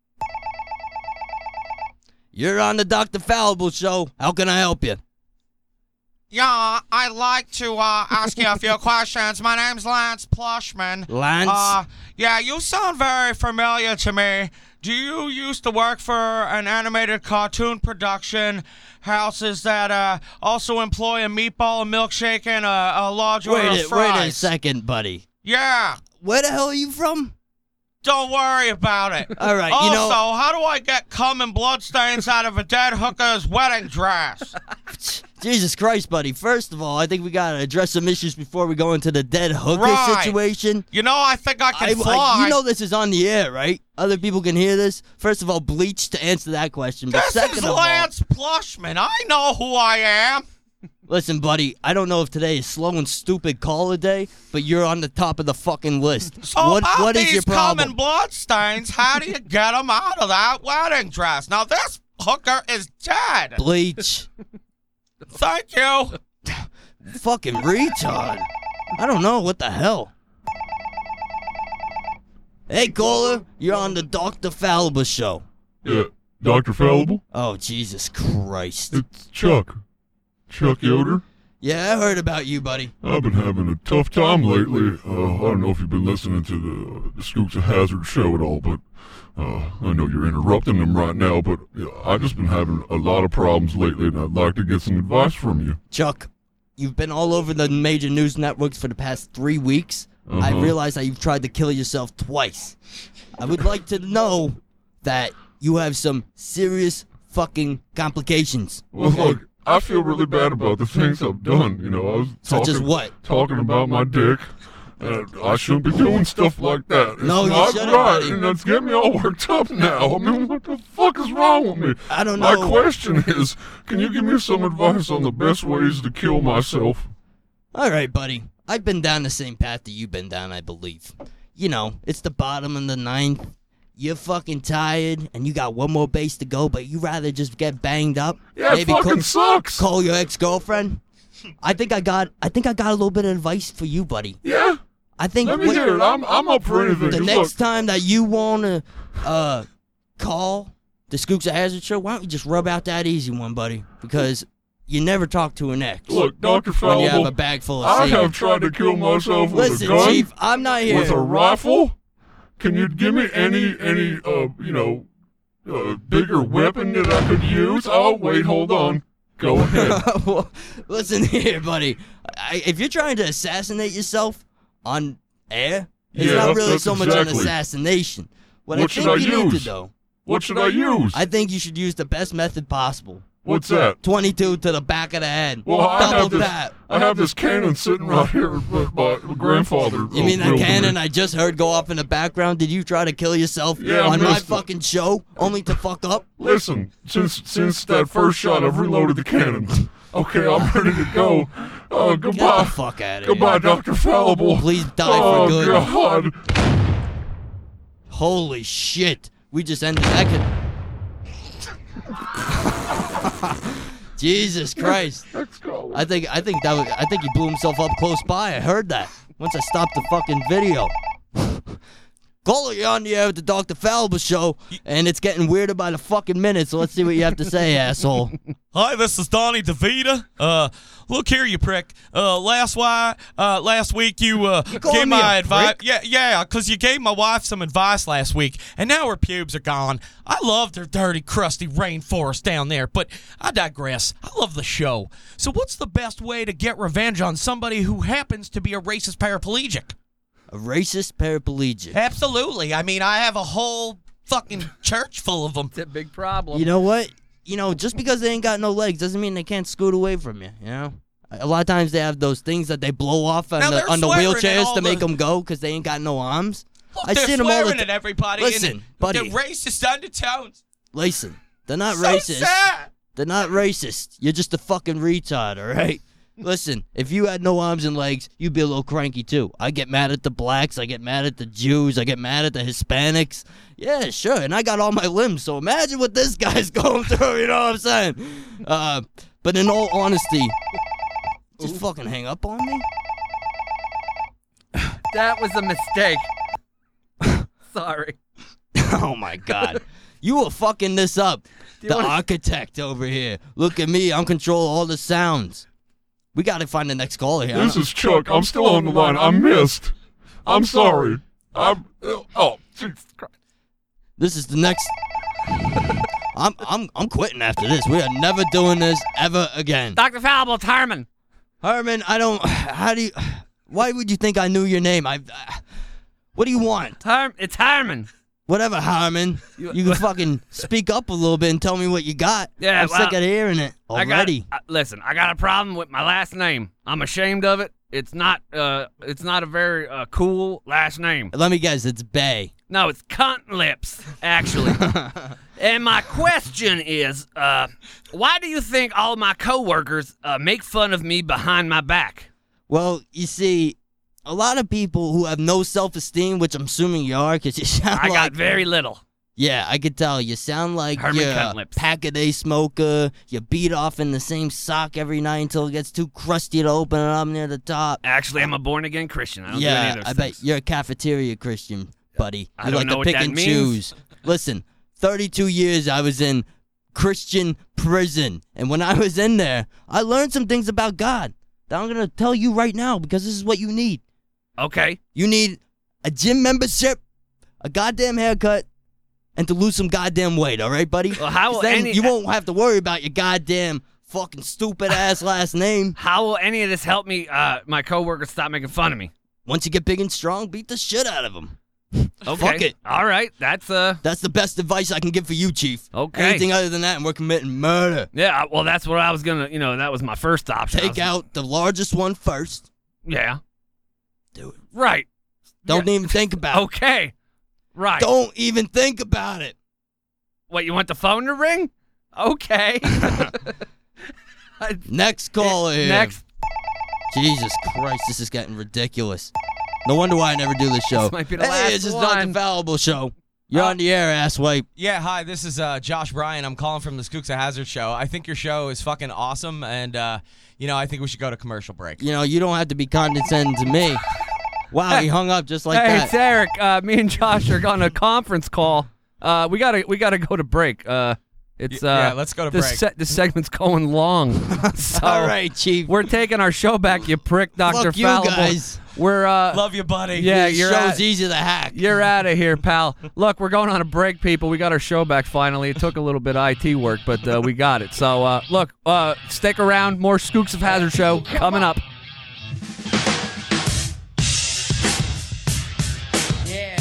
You're on the Doctor Fallible Show. How can I help you?
Yeah, I'd like to uh, ask you a few questions. My name's Lance Plushman.
Lance?
Uh, yeah, you sound very familiar to me. Do you used to work for an animated cartoon production houses that uh, also employ a meatball, a milkshake, and a, a large order
Wait
of
a, wait
fries?
a second, buddy.
Yeah,
Where the hell are you from?
don't worry about it.
All right,
also,
you know...
how do I get cum and bloodstains out of a dead hooker's wedding dress?
Jesus Christ, buddy. First of all, I think we gotta address some issues before we go into the dead hooker
Right.
situation.
You know, I think I can
I-
fly.
I- you know this is on the air, right? Other people can hear this. First of all, bleach to answer that question. But
This
second
is
of all,
Lance Plushman. I know who I am.
listen, buddy, I don't know if today is slow and stupid caller day, but you're on the top of the fucking list.
So
what
about
what is
these
your problem?
common bloodstains, how do you get them out of that wedding dress? Now, this hooker is dead.
Bleach.
Thank you.
Fucking retard. I don't know. What the hell? Hey, caller, you're on the Doctor Fallible Show.
Yeah, Doctor Fallible?
Oh, Jesus Christ.
It's Chuck. Chuck Yoder.
Yeah, I heard about you, buddy.
I've been having a tough time lately. Uh, I don't know if you've been listening to the, the Skooks of Hazard show at all, but uh, I know you're interrupting them right now, but yeah, I've just been having a lot of problems lately, and I'd like to get some advice from you.
Chuck, you've been all over the major news networks for the past three weeks. I
Uh-huh.
realize that you've tried to kill yourself twice. I would like to know that you have some serious fucking complications.
Well, look, I feel really bad about the things I've done. You know, I was
Such
talking,
as what?
talking about my dick. And I shouldn't be doing stuff like that. It's
No, you
not
shouldn't,
right,
buddy.
and that's getting me all worked up now. I mean, what the fuck is wrong with me?
I don't
My
know.
question is, can you give me some advice on the best ways to kill myself?
All right, buddy. I've been down the same path that you've been down, I believe. You know, it's the bottom of the ninth. You're fucking tired, and you got one more base to go, but you rather just get banged up.
Yeah, it
Maybe
fucking
call,
sucks.
Call your ex-girlfriend. I think I got. I think I got a little bit of advice for you, buddy.
Yeah.
I think
Let me
what-
hear it. I'm I'm up for anything.
the
'Cause
next
look,
time that you wanna uh call the Skooks of Hazard show, why don't you just rub out that easy one, buddy? Because you never talk to an ex.
look, Doctor
when you have a
Fallible,
bag full of
I
semen.
have tried to kill myself with
Listen,
a gun,
Chief, I'm not here.
with a rifle. Can you give me any any uh you know uh, bigger weapon that I could use? Oh wait, hold on. Go ahead.
Well, listen here, buddy. I, if you're trying to assassinate yourself on air, it's
Yeah,
not really
that's
so much an
exactly.
assassination. What,
What
I
should
think
I
you need
use?
to do,
What should I use?
I think you should use the best method possible.
What's that?
twenty-two to the back of the head.
Well, I
Double
have this.
tap.
I have this cannon sitting right here with my grandfather.
You mean that
built me.
cannon I just heard go off in the background? Did you try to kill yourself
Yeah, I
on my
missed it.
fucking show only to fuck up?
Listen, since since that first shot, I've reloaded the cannon. Okay, I'm ready to go. Uh,
Get
goodbye.
the fuck out of
Goodbye,
here.
Doctor Fallible.
Please die
oh,
for good.
God.
Holy shit. We just ended that. Could... Jesus Christ.
Let's go.
I think I think that was, I think he blew himself up close by. I heard that once I stopped the fucking video. Caller, you're on the air with the Doctor Fallible show, and it's getting weirder by the fucking minute, so let's see what you have to say, asshole.
Hi, this is Donnie DeVita. Uh, look here, you prick. Uh, last why, uh, last week you uh
You calling
gave
me
my
a
advice.
prick?
Yeah, yeah, because you gave my wife some advice last week, and now her pubes are gone. I loved her dirty, crusty rainforest down there, but I digress. I love the show. So, what's the best way to get revenge on somebody who happens to be a racist paraplegic?
A racist paraplegic.
Absolutely. I mean, I have a whole fucking church full of them.
It's a big problem.
You know what? You know, just because they ain't got no legs doesn't mean they can't scoot away from you, you know? A lot of times they have those things that they blow off on
Now
the,
they're
on the
swearing at
wheelchairs
all
to make
the-
them go because they ain't got no arms.
Look,
I
they're
seen them all the
swearing
ti-
at everybody.
Listen,
in
buddy.
The racist undertones.
Listen, they're not
So
racist.
sad.
They're not racist. You're just a fucking retard, all right? Listen, if you had no arms and legs, you'd be a little cranky too. I get mad at the blacks. I get mad at the Jews. I get mad at the Hispanics. Yeah, sure. And I got all my limbs, so imagine what this guy's going through. You know what I'm saying? Uh, but in all honesty, just fucking hang up on me.
That was a mistake. Sorry.
Oh my God, you were fucking this up.
you
The
wanna-
architect over here. Look at me. I'm controlling all the sounds. We got to find the next caller here.
This is Chuck. I'm still on the line. I missed. I'm sorry. I'm. Oh, Jesus Christ.
This is the next. I'm I'm I'm quitting after this. We are never doing this ever again.
Doctor Fallible, it's Harmon.
Herman, I don't. How do you? Why would you think I knew your name? I. Uh, what do you want?
Harm, it's Harmon.
Whatever, Harmon. You can fucking speak up a little bit and tell me what you got.
Yeah,
I'm
well,
sick of hearing it
I got,
already.
uh, listen, I got a problem with my last name. I'm ashamed of it. It's not. Uh, it's not a very uh, cool last name.
Let me guess. It's Bay.
No, it's cunt lips, actually. And my question is, uh, why do you think all my coworkers uh, make fun of me behind my back?
Well, you see, a lot of people who have no self-esteem, which I'm assuming you are, because you sound
I
like.
got very little.
Yeah, I could tell. You sound like
Herman
you're a
Cuntlips.
pack-a-day smoker. You beat off in the same sock every night until it gets too crusty to open it up near the top.
Actually, I'm a born-again Christian. I don't do
Yeah,
any of those
I
things.
bet you're a cafeteria Christian, buddy.
I
You
don't
like
know
to
what
pick
that
and
means.
choose. Listen, thirty-two years I was in Christian prison, and when I was in there, I learned some things about God that I'm gonna tell you right now because this is what you need.
Okay.
You need a gym membership, a goddamn haircut, and to lose some goddamn weight, all right, buddy?
Well, how
'Cause
will
then
any-
you won't have to worry about your goddamn fucking stupid-ass last name.
How will any of this help me, uh, my coworkers stop making fun of me?
Once you get big and strong, beat the shit out of them.
Okay.
Fuck it.
All right. That's, uh,
That's the best advice I can give for you, Chief.
Okay.
Anything other than that, and we're committing murder.
yeah, well, that's what I was gonna, you know, that was my first option. I
Take
was-
out the largest one first.
Yeah.
Do it.
Right.
Don't
Yeah.
even think about it.
Okay. Right.
Don't even think about it.
What, you want the phone to ring? Okay.
Next caller here.
Next.
Jesus Christ, this is getting ridiculous. No wonder why I never do this show.
This might be the
hey,
last
it's just
one.
not the Fallible Show. You're on the air, asswipe.
Yeah, hi, this is uh, Josh Bryan. I'm calling from the Skooks of Hazard show. I think your show is fucking awesome, and, uh, you know, I think we should go to commercial break.
You know, you don't have to be condescending to me. Wow, he hung up just like
hey,
that.
it's Eric. Uh, me and Josh are on a conference call. Uh, we gotta we gotta go to break. Uh, it's uh,
yeah, let's go to
this
break.
Se- this segment's going long. So
All right, Chief.
we're taking our show back. You prick, Doctor
Fuck you
Fallible.
guys.
We're uh,
Love you, buddy.
yeah,
This
you're
show's
out,
easy to hack.
you're out of here, pal. Look, we're going on a break, people. We got our show back finally. It took a little bit of I T work, but uh, we got it. So uh, look, uh, stick around. More Skooks of Hazard show coming up.
Yeah.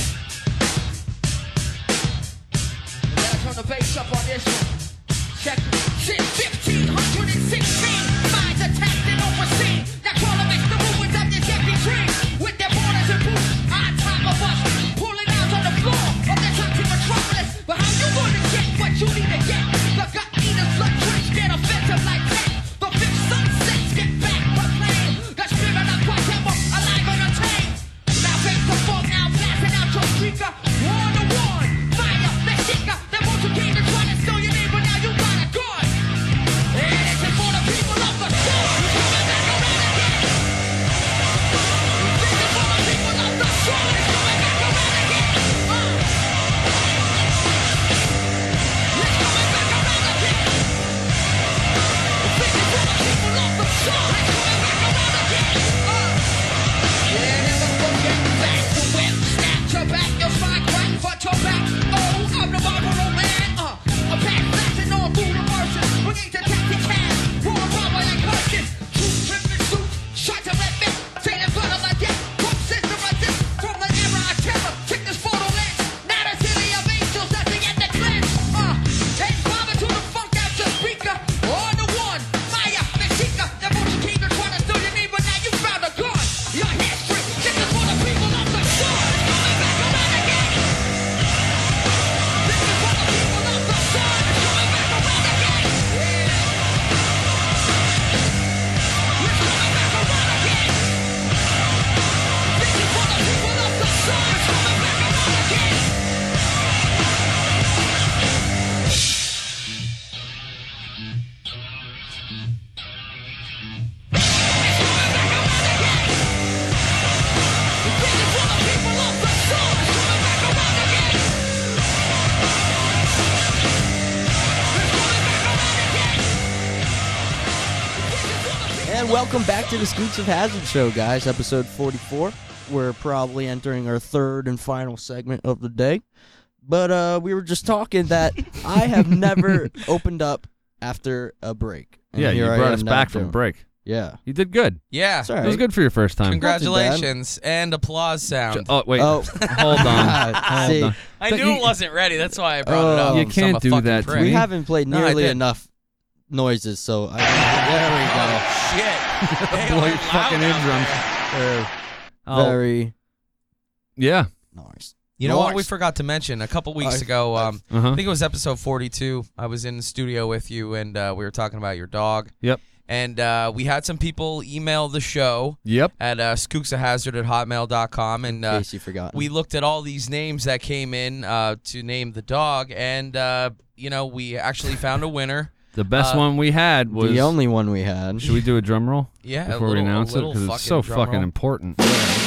Let's turn the bass up on this one. Check it. Shit, fifteen sixteen. Minds attacked and overseen. That crawler makes the movements of this empty dream. With their borders and boots, on top of us. Pulling out on the floor of the church in metropolis. But how you gonna get what you need to get? The gut eaters, blood drinks, get offensive like that. The big sunsets get back proclaimed. The spirit of whatever, alive and untamed. Now face the fog, now blasting out your speaker. One to one, fire, Mexica. They want you came to try to steal your name, but now you got a gun. And it's for the people of the sun. It's coming back around again. This is for the people of the sun. It's coming back around again. Uh. It's coming back around again. This is for the people of the sun. It's coming back around again. Uh. Yeah, it's a fucking back to whip. Snap your back, your spine crack, front your back. Oh, I'm the Marlboro man. Uh, a pack flashing all through the marches. Bringing to tactic cash. Raw rubber and curses. True tripping suits. Shot to let me. Tailing blood of my death. Pump system resist. From the era of terror. Check this photo lens. Not a city of angels. Nothing at the cleanse. Uh, and father to the funk out your speaker. On the one. Maya, Mexica. The motion king are trying to steal your name, but now you found a gun. Your history. This is for the people of the sun. It's coming back around again. This is for the people of the sun. It's coming back around again. Yeah. It's coming back around again. This is for the people of the sun. It's coming back around again.
And welcome back to the Skooks of Hazard show, guys. Episode forty-four. We're probably entering our third and final segment of the day. But uh, we were just talking that I have never opened up after a break. And
Yeah, you
here I
brought
am
us
now
back from
doing-
break.
Yeah.
You did good.
Yeah.
It's all right.
It was good for your first time.
Congratulations. And applause sound.
Oh wait,
Oh.
hold on. Hold
See,
on.
I
But
knew
you-
it wasn't ready. That's why I brought it
Oh.
up.
You
I'm
can't
a
do
fucking
that to
prick.
we
me.
haven't played
No, I
nearly
did.
enough noises, so I, there we go.
Shit. They
Blow
are
your
loud
fucking
out
eardrums.
there.
They're
Oh,
very
yeah.
nice.
You know what
Nice.
we forgot to mention? A couple weeks
I-
ago, um,
Uh-huh.
I think it was episode forty-two. I was in the studio with you, and uh, we were talking about your dog.
Yep.
And uh, we had some people email the show
Yep.
at uh, skookshazard at hotmail dot com. And
In
uh,
case you forgot.
we looked at all these names that came in uh, to name the dog. And, uh, you know, we actually found a winner.
The best
Uh,
one we had was.
the only one we had.
Should we do a drum roll?
Yeah, a
Before we
little- a
announce it,
little
because it's so
fucking drum
fucking
roll.
important.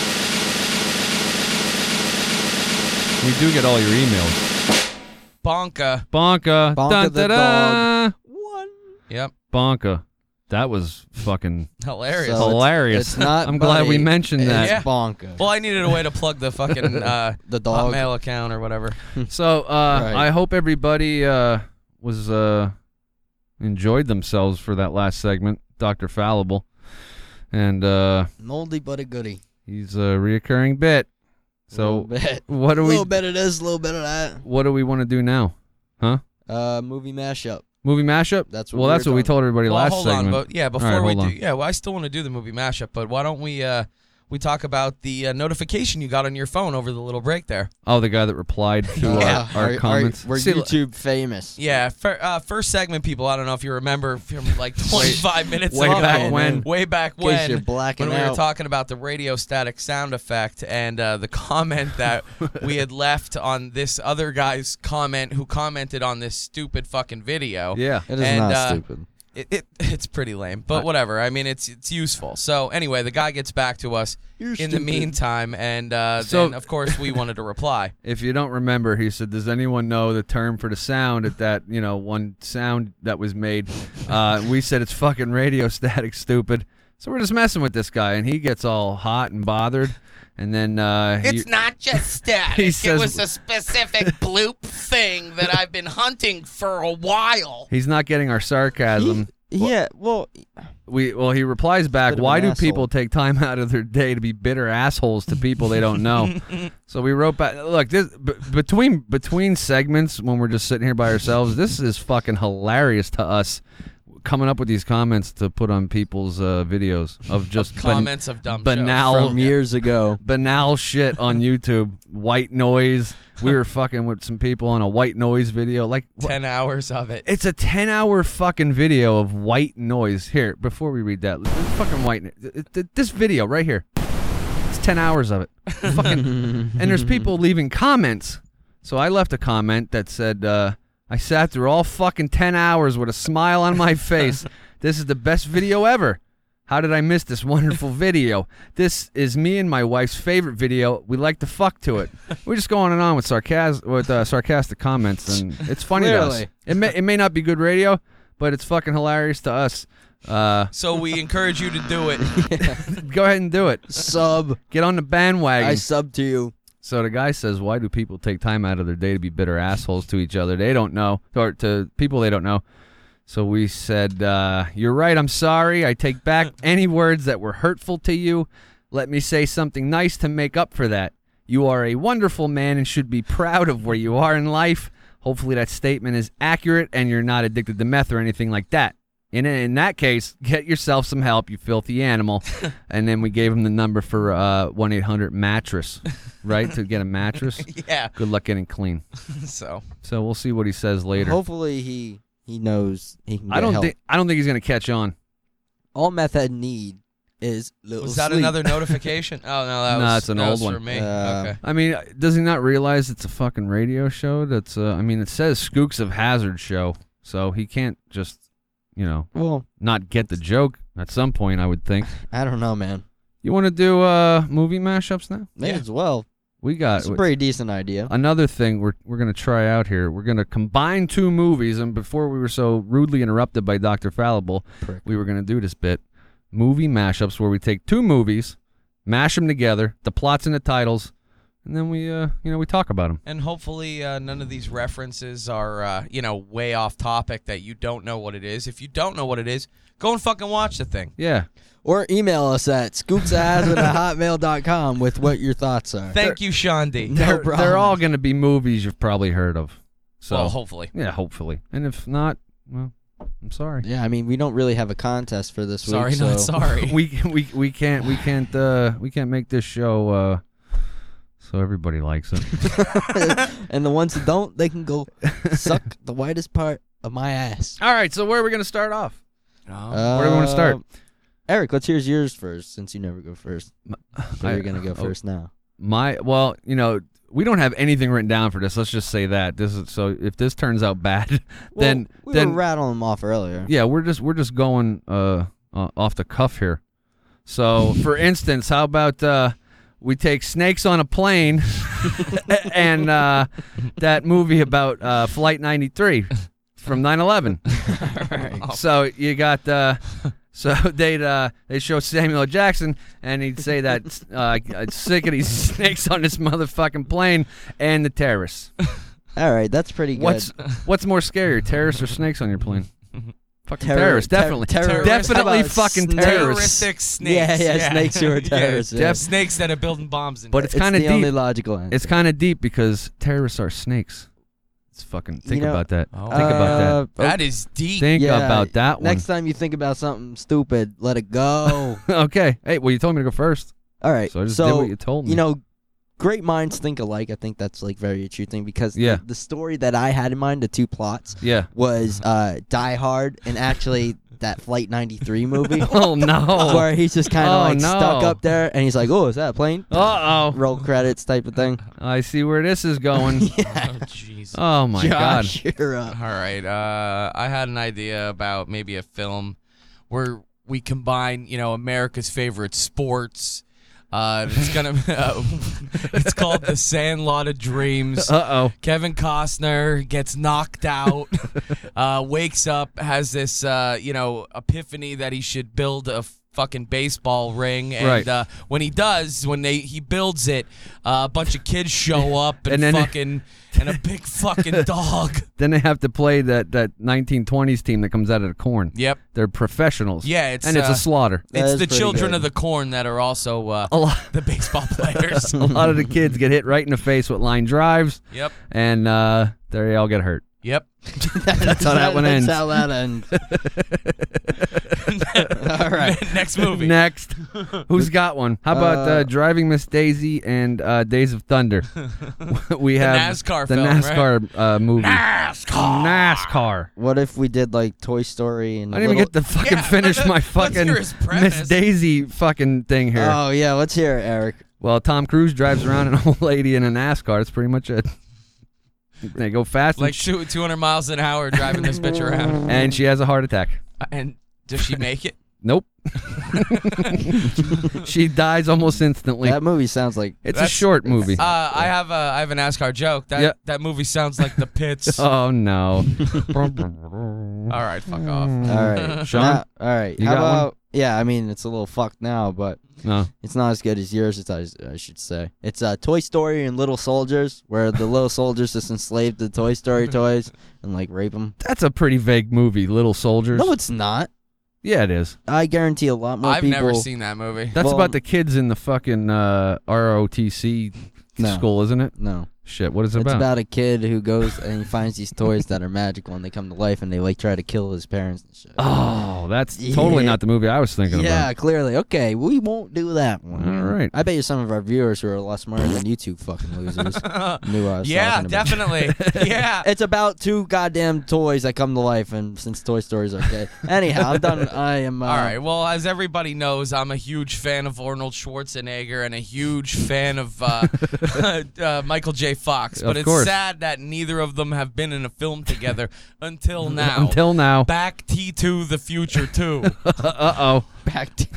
We do get all your emails.
Bonka.
Bonka.
Bonka
Dun,
the
da, da.
One.
Yep.
Bonka. That was fucking
Hilarious.
So it's-
hilarious.
It's not.
I'm glad we
Buddy,
mentioned that.
Yeah.
It's Bonka.
Well, I needed a way to plug the fucking uh,
The dog.
Hotmail account or whatever.
So uh,
Right.
I hope everybody uh, was uh, enjoyed themselves for that last segment, Doctor Fallible, and uh,
An oldie but a goodie.
he's a reoccurring bit. So
Little bit.
what do
A
we
little bit of this, a little bit of that.
what do we want to do now? Huh?
Uh, movie mashup.
Movie mashup?
That's what
well,
we
that's
were
what we
talking-
told everybody
Well,
last
hold
segment.
on, but yeah, before
All right,
we
hold
do,
on.
yeah, well, I still want to do the movie mashup, but why don't we, uh, we talk about the uh, notification you got on your phone over the little break there.
Oh, the guy that replied to
Yeah.
our, our
Are- are-
comments.
We're
See,
YouTube famous.
Yeah, fir- uh, first segment, people. I don't know if you remember from like twenty-five minutes
way
ago.
back when.
Way back
In case
when.
you're blacking
when we were
out.
talking about the radio static sound effect and uh, the comment that we had left on this other guy's comment who commented on this stupid fucking video.
Yeah.
It is
And,
not
uh,
stupid.
It, it it's pretty lame, but whatever. I mean, it's it's useful. So anyway, the guy gets back to us
You're
in
stupid.
the meantime, and uh,
So-
then of course we wanted to reply.
If you don't remember, he said, "Does anyone know the term for the sound at that you know one sound that was made?" Uh, we said it's fucking radio static, stupid. So we're just messing with this guy, and he gets all hot and bothered, and then uh, he-
It's not just static.
He
It
says-
was a specific bloop thing that I've been hunting for a while.
he's not getting our sarcasm.
Yeah, well,
We well, he replies back,
Bit of
"Why
an
do
asshole.
people take time out of their day to be bitter assholes to people they don't know?" So we wrote back, "Look, this b- between between segments when we're just sitting here by ourselves, this is fucking hilarious to us." Coming up with these comments to put on people's uh, videos of just ban-
Comments of dumb
banal
from years ago.
banal shit on YouTube. White noise. We were fucking with some people on a white noise video. Like
show. Ten hours of it.
it's a ten hour fucking video of white noise. Here, before we read that, this fucking white. it- it- This video right here. It's ten hours of it. Fucking, and there's people leaving comments. So I left a comment that said, uh, I sat through all fucking ten hours with a smile on my face. This is the best video ever. How did I miss this wonderful video? This is me and my wife's favorite video. We like to fuck to it. We're just going on and on with sarcasm, with uh, sarcastic comments, and it's funny to us.
Clearly.
It may it may not be good radio, but it's fucking hilarious to us. Uh,
So we encourage you to do it.
go ahead and do it.
Sub.
Get on the bandwagon.
I sub to you.
So the guy says, "Why do people take time out of their day to be bitter assholes to each other? They don't know, or to people they don't know." So we said, uh, "You're right. I'm sorry. I take back any words that were hurtful to you. Let me say something nice to make up for that. You are a wonderful man and should be proud of where you are in life. Hopefully that statement is accurate and you're not addicted to meth or anything like that. In in that case, get yourself some help, you filthy animal." And then we gave him the number for uh, one eight hundred mattress, right, to get a mattress.
Yeah.
Good luck getting clean.
So
So we'll see what he says later.
Hopefully he he knows he can get
I don't
help.
think I don't think he's gonna catch on.
All meth head need is little
was that
sleep.
another notification? Oh no, that
No,
was
it's an
that
old
was
one.
for me.
Uh,
okay.
I mean, does he not realize it's a fucking radio show? That's uh, I mean, it says Skooks of Hazard show, so he can't just, you know,
Well,
not get the joke at some point. I would think.
I don't know, man.
You want to do uh movie mashups now?
May
Yeah.
as well.
We got
It's a pretty decent idea.
another thing we're we're gonna try out here. We're gonna combine two movies, and before we were so rudely interrupted by Doctor Fallible,
Prick.
we were gonna do this bit, movie mashups, where we take two movies, mash them together, the plots and the titles, and then we uh you know we talk about them.
And hopefully uh, none of these references are, uh, you know, way off topic that you don't know what it is. If you don't know what it is, go and fucking watch the thing.
Yeah,
Or email us at scoopsahazard at hotmail dot com with what your thoughts are.
Thank you, Sean D.
No
they're,
problem.
they're all gonna be movies you've probably heard of. So
Well, hopefully.
yeah, hopefully, and if not, well, I'm sorry.
Yeah, I mean, we don't really have a contest for this
Sorry,
week.
not
so
sorry.
we we we can't we can't uh we can't make this show uh so everybody likes it.
And the ones that don't, they can go suck the whitest part of my ass.
All right, so where are we gonna start off?
Uh,
Where do we wanna start?
Eric, let's hear yours first, since you never go first. So
I-
you're gonna go
oh,
first now.
My well, you know, we don't have anything written down for this. Let's just say that this is so. If this turns out bad, then
well, we
then
were rattling them off earlier.
yeah, we're just we're just going uh, uh off the cuff here. So, for instance, how about uh, we take Snakes on a Plane and uh, that movie about uh, Flight ninety-three from nine eleven. So you got. Uh, So they'd uh, they show Samuel L. Jackson, and he'd say that uh, sick of these snakes on this motherfucking plane and the terrorists.
All right, that's pretty good.
What's what's more scary, terrorists or snakes on your plane? Fucking
Terror-
terrorists,
ter-
definitely,
terrorists.
definitely
How about
fucking
snakes?
terrorists.
Terroristic snakes.
Yeah, yeah, snakes who are
Yeah.
terrorists.
Yeah,
yeah.
snakes that are building bombs. In
But it's
It's
kind of
the
deep.
only logical answer.
It's kind of deep because terrorists are snakes. It's fucking think
You know,
about that.
Oh.
Think about
Uh,
that is deep.
Think
yeah,
about that one.
Next time you think about something stupid, let it go.
Okay. Hey, well, you told me to go first.
All right.
So I just
so,
did what you told me.
You know, great minds think alike. I think that's like very a true thing because
Yeah.
the, the story that I had in mind, the two plots,
Yeah.
was uh, Die Hard and actually that Flight ninety-three movie.
Oh no.
Where he's just kind of
Oh,
like
no.
stuck up there and he's like, oh, is that a plane?
Uh oh.
Roll credits type of thing.
I see where this is going.
Yeah.
Oh, jeez.
Oh my god.
Josh, you're up.
All right. Uh, I had an idea about maybe a film where we combine, you know, America's favorite sports. Uh, it's gonna. Uh, it's called The Sandlot of Dreams.
Uh oh.
Kevin Costner gets knocked out, uh, wakes up, has this, uh, you know, epiphany that he should build a fucking baseball ring, and
Right.
uh, when he does, when they he builds it, uh, a bunch of kids show up and,
And then-
fucking and a big fucking dog.
Then they have to play that, that nineteen twenties team that comes out of the corn.
Yep.
They're professionals.
Yeah, it's
and it's
uh,
a slaughter.
That
It's
is
the
pretty
children
good.
of the corn that are also uh,
A lot,
the baseball players.
a lot of the kids get hit right in the face with line drives,
Yep.
and uh, they all get hurt.
Yep.
That's how that one
That's
ends.
how that ends. All right.
Next movie.
Next, who's got one? How about uh,
Uh,
Driving Miss Daisy and uh, Days of Thunder? we have
NASCAR
the
film, right?
NASCAR uh, movie.
NASCAR.
NASCAR.
What if we did like Toy Story and
I didn't even
little-
get to fucking
Yeah,
finish my
let's
fucking
hear his
Miss
premise.
Daisy fucking thing here.
Oh yeah, let's hear it, Eric.
Well, Tom Cruise drives around an old lady in a NASCAR. That's pretty much it. They go fast,
Like
and, sh-
two, 200 miles an hour driving this bitch around.
and she has a heart attack.
And does she make it?
Nope. She dies almost instantly.
That movie sounds like
It's a
That's-
short movie.
Uh, I have a I have a NASCAR joke. That
Yeah.
that movie sounds like The Pits.
Oh no.
All right, fuck off.
all right.
Sean?
Now- all right.
You
How
got one?
about yeah? I mean, it's a little fucked now, but
No.
it's not as good as yours. It's I, I should say. It's uh, Toy Story and Little Soldiers, where the little soldiers just enslave the Toy Story toys and like rape them.
That's a pretty vague movie, Little Soldiers.
No, it's not.
Yeah, it is.
I guarantee a lot more
I've
people.
never seen that movie.
That's
Well,
about the kids in the fucking uh, R O T C
No.
school, isn't it?
No,
Shit, what is it
it's
about?
about a kid who goes and he finds these toys that are magical and they come to life and they like try to kill his parents and shit.
Oh, that's totally
Yeah.
not the movie I was thinking
Yeah,
about.
clearly. Okay, we won't do that one.
All right.
I bet you some of our viewers who are a lot smarter than you two fucking losers knew what I was
Yeah,
talking about.
definitely. Yeah.
It's about two goddamn toys that come to life, and since Toy Story's okay. Anyhow, I'm done. I am. Uh,
All right. Well, as everybody knows, I'm a huge fan of Arnold Schwarzenegger and a huge fan of uh, uh, Michael J. Fox. But
Of
it's
course.
sad that neither of them have been in a film together until now.
Until now.
Back T to the Future two.
Uh oh.
Back to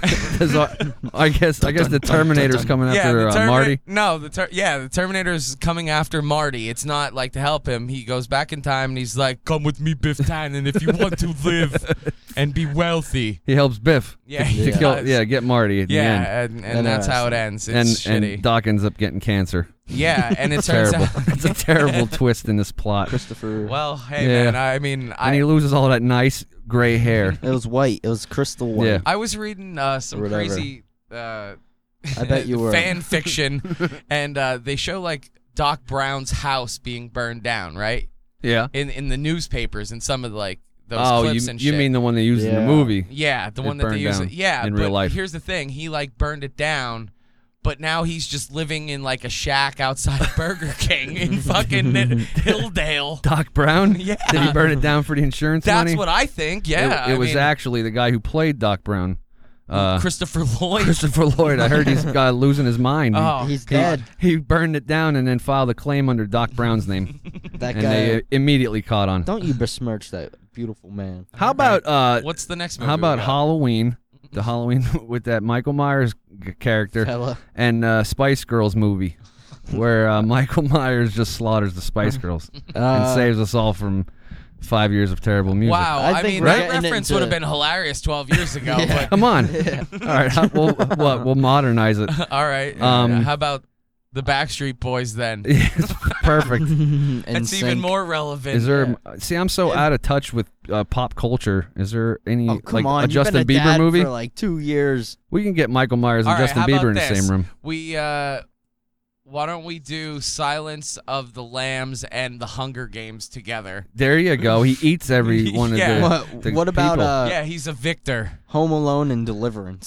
I guess I guess the Terminator's coming
yeah,
after
the
uh,
Termi-
Marty.
No, the ter- yeah, the Terminator's coming after Marty. It's not like to help him. He goes back in time and he's like, "Come with me, Biff Tannen, if you want to live and be wealthy."
He helps Biff.
Yeah,
to
he
kill,
does.
yeah, get Marty at the end.
Yeah, and, and that's how it ends. It's
And
shitty.
and Doc ends up getting cancer.
yeah, and it
It's
turns
terrible.
out.
It's a terrible twist in this plot.
Christopher.
Well, hey
Yeah.
man, I mean,
And
I
he loses all that nice gray hair.
It was white. It was crystal white.
Yeah.
I was reading uh, some
Or whatever.
crazy uh,
I bet you were.
fan fiction, and uh, they show like Doc Brown's house being burned down, right?
Yeah.
In in the newspapers and some of the, like those
Oh,
clips
you,
and
you
shit.
mean the one they used in the
Yeah.
movie?
Yeah, the
It
one that they
burned
use.
down
It. Yeah,
in
but
real life.
here's the thing: he like burned it down, but now he's just living in like a shack outside of Burger King in fucking Hilldale.
Doc Brown?
Yeah.
Did he burn it down for the insurance
That's
money?
what I think. Yeah,
It, it
I
was
mean,
actually the guy who played Doc Brown. Uh,
Christopher Lloyd.
Christopher Lloyd. I heard he's uh, losing his mind. He-
Oh,
He's
he,
dead.
He burned it down and then filed a claim under Doc Brown's name,
That
and
guy.
they uh, immediately caught on.
Don't you besmirch that beautiful man.
How about uh,
What's the next movie?
how
we
about
got?
Halloween? The Halloween with that Michael Myers g- character
Fella.
and uh, Spice Girls movie, where uh, Michael Myers just slaughters the Spice Girls and
Uh,
saves us all from five years of terrible music.
Wow,
I
I,
think
mean
we're
that
getting
reference
into-
would have been hilarious twelve years ago.
Yeah.
Come on. All right, how- we'll what, we'll modernize it.
But all right,
Um,
how about the Backstreet Boys then?
Perfect.
That's even more relevant.
Is there? See, I'm so out of touch with uh, pop culture. Is there any
Oh, come
like
on.
a Justin
You've been a
Bieber
dad
movie?
for like two years.
We can get Michael Myers and
All right,
Justin
how
Bieber
about
in the
this?
same room.
We uh, Why don't we do Silence of the Lambs and the Hunger Games together?
There you go. He eats every one of
Yeah.
the.
What,
the
what about
people.
uh,
yeah, he's a victor.
Home Alone and Deliverance?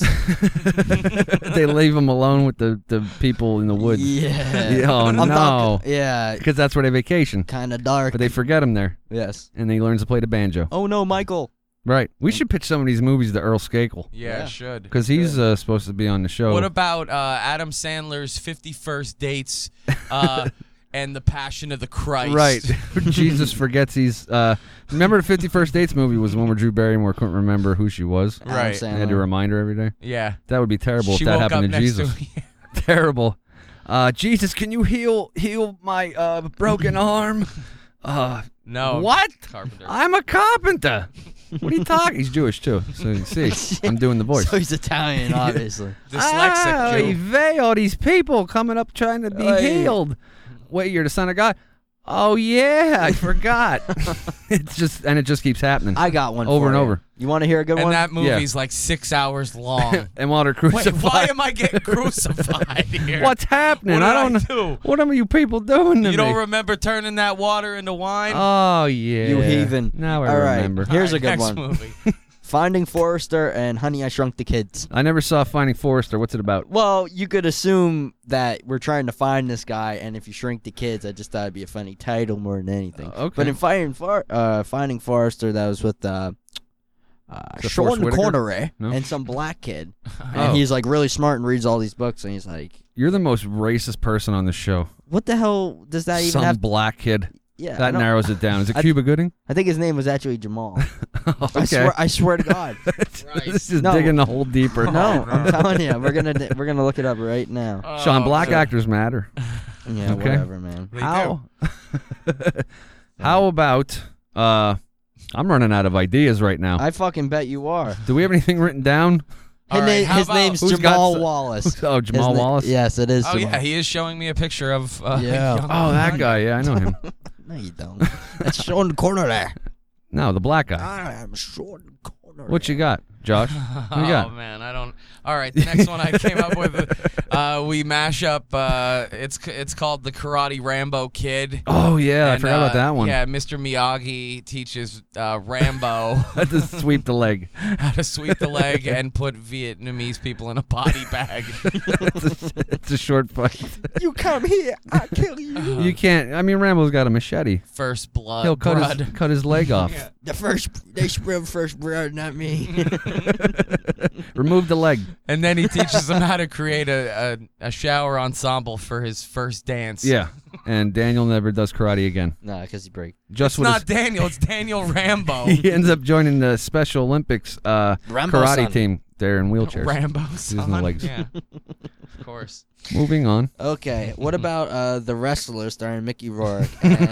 They leave him alone with the, the people in the woods.
Yeah.
Yeah, oh,
I'm
no.
talking- yeah.
Because that's where they vacation.
Kind of dark.
But they forget him there,
Yes.
and he learns to play the banjo.
Oh no, Michael.
Right. We should pitch some of these movies to Earl Skakel.
Yeah,
Yeah.
should.
Because he's uh, supposed to be on the show.
What about uh, Adam Sandler's fifty First Dates uh, and The Passion of the Christ?
Right. Jesus forgets he's. Uh, remember the fifty First Dates movie was the one where Drew Barrymore couldn't remember who she was?
Adam
Right.
Sandler.
They had to remind her every day.
Yeah.
That would be terrible
She
if that
woke
happened
up
to
next
Jesus.
to him.
Terrible. Uh, Jesus, can you heal heal my uh, broken arm? Uh,
No.
What?
Carpenter.
I'm a carpenter. What are you talking? He's Jewish too. So you see, I'm doing the voice.
So he's Italian, obviously.
Dyslexic
Ah,
Jew.
vey, all these people coming up trying to be
Hey.
healed. Wait, you're the son of God? Oh yeah, I forgot. It's just and it just keeps happening.
I got one
Over
for
and
you.
over.
You want to hear a good
And
one?
that movie's like six hours long.
And while they're
Wait,
crucified,
why am I getting crucified here?
what's happening?
What
I
did
don't
I
know.
do?
What are you people doing to
You don't
me?
remember turning that water into wine?
Oh yeah,
You heathen.
Now I
All right.
remember.
Here's
All
a good
right, next
one.
movie.
Finding Forrester and Honey, I Shrunk the Kids.
I never saw Finding Forrester. What's it about?
Well, you could assume that we're trying to find this guy, and if you shrink the kids, I just thought it'd be a funny title more than anything.
Uh, okay.
But in Finding, For- uh, Finding Forrester, that was with uh, uh,
The Forrest
Sean
Whitaker?
Connery
No?
and some black kid.
Oh.
And he's like really smart and reads all these books, and he's like,
You're the most racist person on the show.
what the hell does that even
Some
have?
black kid.
Yeah, I
That
don't-
narrows it down. Is it
I-
Cuba Gooding?
I think his name was actually Jamal.
okay.
I swear, I swear to God.
This is
No.
digging the hole deeper.
No, I'm telling you, we're gonna we're gonna look it up right now.
Sean,
Oh,
black
man.
actors matter.
Yeah,
Okay.
whatever, man.
They
How? How about? Uh, I'm running out of ideas right now.
I fucking bet you are.
Do we have anything written down?
All
His,
right,
name-
how
his
about-
name's
Who's got
Jamal
s-
Wallace.
Oh,
His
Jamal
na-
Wallace.
Yes, it is.
Oh,
Jamal.
yeah, he is showing me a picture of uh,
Yeah.
young
Oh, that
Honey.
guy. Yeah, I know him.
No, you don't. That's Sean Connery.
No, the black guy.
I am Sean Connery.
What you got, Josh? What you
Oh
got?
man, I don't. All right, the next one I came up with, uh, we mash up. Uh, it's it's called the Karate Rambo Kid.
Oh yeah, I
And,
forgot about
uh,
that one.
Yeah, Mister Miyagi teaches uh, Rambo
Had to sweep the leg.
how to sweep the leg and put Vietnamese people in a body bag.
it's, a, it's a short fight.
You come here, I kill you.
You can't. I mean, Rambo's got a machete.
First blood.
He'll cut
blood.
his cut his leg off.
The first, they spread first blood, not me.
Remove the leg.
And then he teaches them how to create a, a, a shower ensemble for his first dance.
Yeah. And Daniel never does karate again.
Nah, because he break.
Just
It's
with
not
his,
Daniel, it's Daniel Rambo.
he ends up joining the Special Olympics uh,
Rambo
karate
son.
team there in wheelchairs.
Rambo
Using the
son.
legs.
Yeah, of course.
Moving on.
Okay, what about uh, The Wrestler starring Mickey Rourke